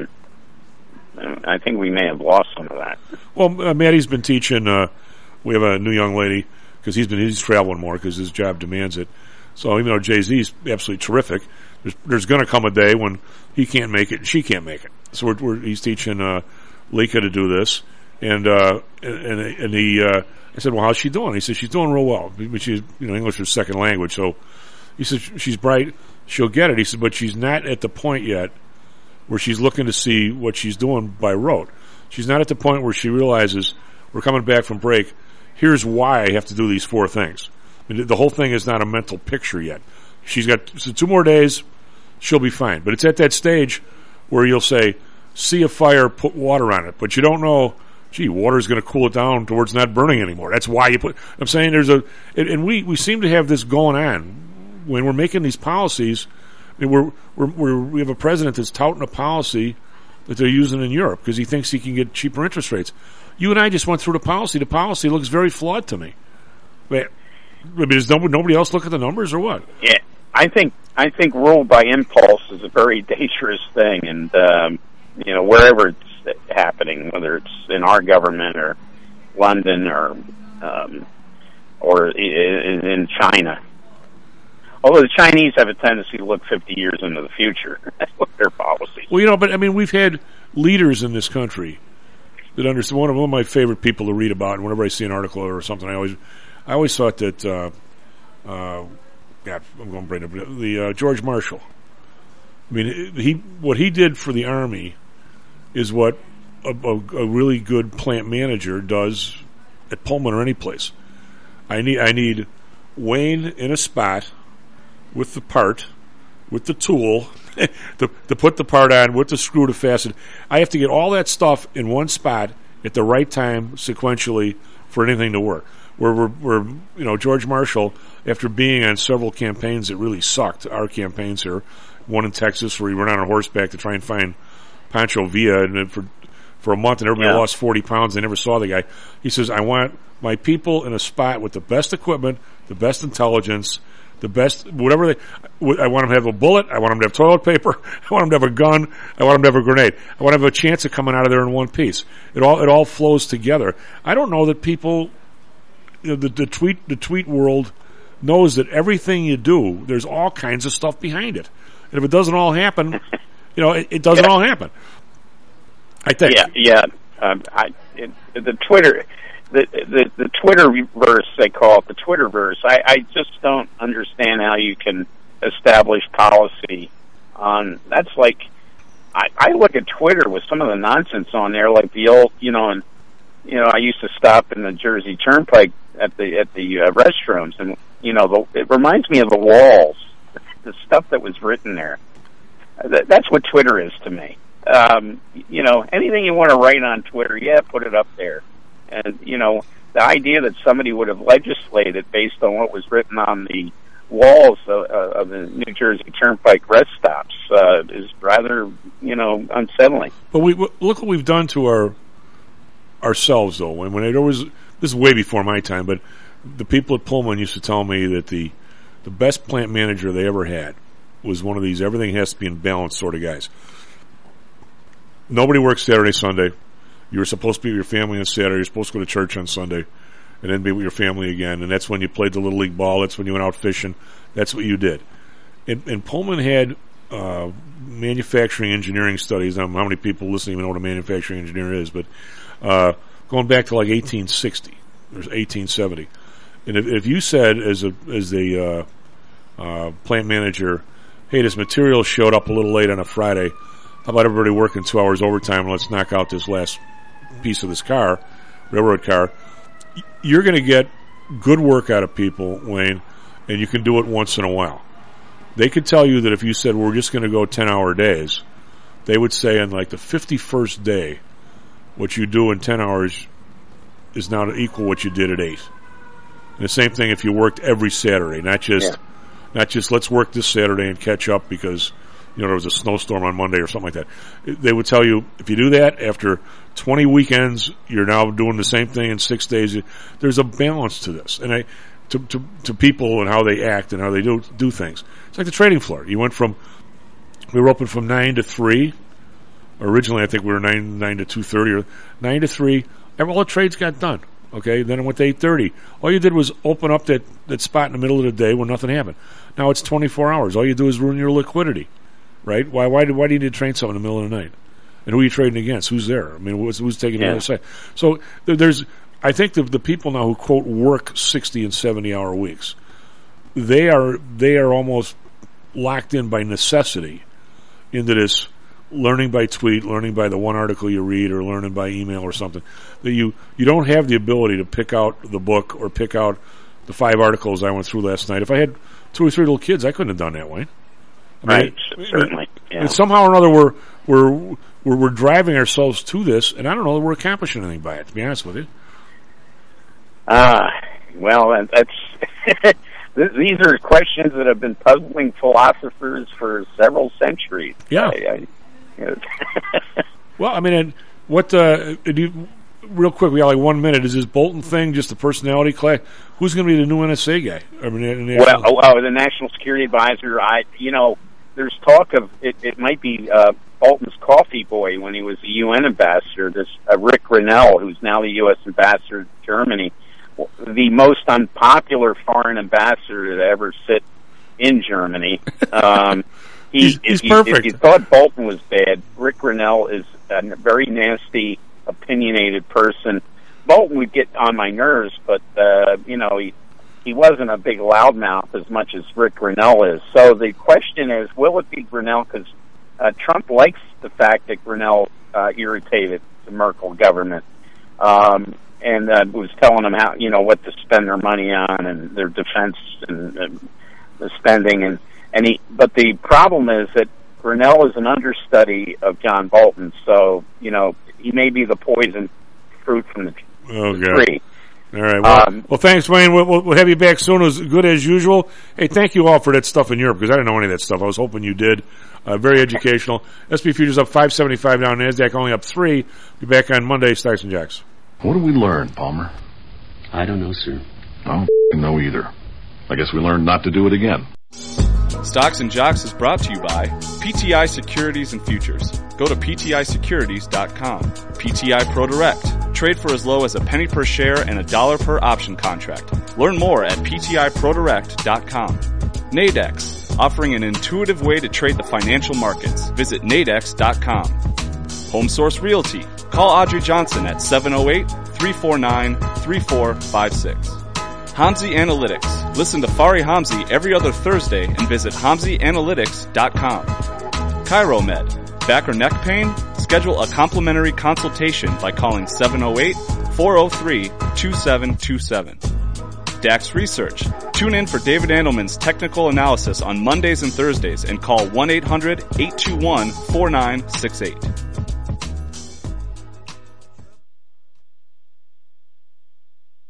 I think we may have lost some of that. Well, Maddie's been teaching. We have a new young lady, because he's traveling more because his job demands it. So even though Jay-Z's absolutely terrific, there's going to come a day when he can't make it and she can't make it. So he's teaching Lika to do this, and he. I said, well, how's she doing? He said, she's doing real well. But she's, English is second language. So he said, she's bright. She'll get it. He said, but she's not at the point yet where she's looking to see what she's doing by rote. She's not at the point where she realizes, we're coming back from break, here's why I have to do these 4 things. I mean, the whole thing is not a mental picture yet. She's got 2 more days, she'll be fine. But it's at that stage where you'll say, see a fire, put water on it. But you don't know, gee, water's going to cool it down towards not burning anymore. That's why you put. I'm saying and we seem to have this going on when we're making these policies. I mean, we have a president that's touting a policy that they're using in Europe because he thinks he can get cheaper interest rates. You and I just went through the policy. The policy looks very flawed to me. I mean, does nobody else look at the numbers or what? Yeah, I think rule by impulse is a very dangerous thing, and wherever it's happening, whether it's in our government or London or in China. Although the Chinese have a tendency to look 50 years into the future. That's what their policy. Well, but I mean, we've had leaders in this country that understand. One of my favorite people to read about, and whenever I see an article or something, I always thought that. I'm going to bring up the George Marshall. I mean, what he did for the Army is what a really good plant manager does at Pullman or any place. I need Wayne in a spot with the part, with the tool, to put the part on, with the screw to fasten. I have to get all that stuff in one spot at the right time, sequentially, for anything to work. We're George Marshall, after being on several campaigns that really sucked, our campaigns here, one in Texas where he went on horseback to try and find Pancho Villa, and for a month, and everybody lost 40 pounds. They never saw the guy. He says, I want my people in a spot with the best equipment, the best intelligence, the best, whatever I want them to have a bullet, I want them to have toilet paper, I want them to have a gun, I want them to have a grenade. I want to have a chance of coming out of there in one piece. It all flows together. I don't know that people, the tweet world knows that everything you do, there's all kinds of stuff behind it. And if it doesn't all happen, it doesn't all happen. I think. Yeah. The Twitterverse, they call it the Twitterverse. I just don't understand how you can establish policy on. That's like, I look at Twitter with some of the nonsense on there, like the old, I used to stop in the Jersey Turnpike at the restrooms, and it reminds me of the walls the stuff that was written there. That's what Twitter is to me. Anything you want to write on Twitter, put it up there. And, the idea that somebody would have legislated based on what was written on the walls of the New Jersey Turnpike rest stops is rather, unsettling. But look what we've done to ourselves, though. When this is way before my time, but the people at Pullman used to tell me that the best plant manager they ever had was one of these everything has to be in balance sort of guys. Nobody works Saturday, Sunday. You were supposed to be with your family on Saturday. You're supposed to go to church on Sunday and then be with your family again. And that's when you played the Little League ball. That's when you went out fishing. That's what you did. And Pullman had manufacturing engineering studies. I don't know how many people listening even know what a manufacturing engineer is, but going back to like 1860 or 1870. And if you said as the plant manager, hey, this material showed up a little late on a Friday, how about everybody working 2 hours overtime and let's knock out this last piece of this railroad car, you're going to get good work out of people, Wayne, and you can do it once in a while. They could tell you that if you said, we're just going to go 10-hour days, they would say on like the 51st day, what you do in 10 hours is now to equal what you did at 8. And the same thing if you worked every Saturday, not just let's work this Saturday and catch up because there was a snowstorm on Monday or something like that. They would tell you if you do that after 20 weekends, you're now doing the same thing in 6 days. There's a balance to this, and to people and how they act and how they do things. It's like the trading floor. We were open from 9 to 3. Originally, I think we were 9 to 2:30 or 9 to 3. All the trades got done. Okay, then it went to 8:30. All you did was open up that spot in the middle of the day when nothing happened. Now it's 24 hours. All you do is ruin your liquidity, right? Why do you need to trade someone in the middle of the night? And who are you trading against? Who's there? I mean, who's taking the other side? So I think the people now who quote work 60 and 70-hour weeks, they are almost locked in by necessity into this learning by tweet, learning by the one article you read, or learning by email or something. That you don't have the ability to pick out the book or pick out the 5 articles I went through last night. If I had 2 or 3 little kids, I couldn't have done that, Wayne. Right, certainly. And somehow or another, we're driving ourselves to this, and I don't know that we're accomplishing anything by it. To be honest with you. Well, that's these are questions that have been puzzling philosophers for several centuries. Yeah. Well, I mean, and what? Real quick, we got like 1 minute. Is this Bolton thing just a personality clash? Who's going to be the new NSA guy? I mean, the National Security Advisor. There's talk of it might be Bolton's coffee boy when he was the UN ambassador. This Rick Grinnell, who's now the U.S. ambassador to Germany, the most unpopular foreign ambassador to ever sit in Germany. He's perfect. If you thought Bolton was bad, Rick Grinnell is a very nasty, opinionated person. Bolton would get on my nerves, but he wasn't a big loudmouth as much as Rick Grinnell is. So the question is, will it be Grinnell? Because Trump likes the fact that Grinnell irritated the Merkel government and was telling them how what to spend their money on and their defense and the spending but the problem is that Grinnell is an understudy of John Bolton, so he may be the poison fruit from the tree. All right. Well, thanks, Wayne. We'll have you back soon. It was good as usual. Hey, thank you all for that stuff in Europe because I didn't know any of that stuff. I was hoping you did. Very educational. SP futures up 575 now. NASDAQ only up 3. Be back on Monday. Stocks and Jocks. What did we learn, Palmer? I don't know, sir. I don't know either. I guess we learned not to do it again. Stocks and Jocks is brought to you by PTI Securities and Futures. Go to PTIsecurities.com. PTI Pro Direct. Trade for as low as a penny per share and $1 per option contract. Learn more at PTIProDirect.com. Nadex, offering an intuitive way to trade the financial markets. Visit Nadex.com. Home Source Realty. Call Audrey Johnson at 708-349-3456. Hamzy Analytics. Listen to Fari Hamzy every other Thursday and visit HamzyAnalytics.com. ChiroMed. Back or neck pain? Schedule a complimentary consultation by calling 708-403-2727. DAX Research. Tune in for David Andelman's technical analysis on Mondays and Thursdays and call 1-800-821-4968.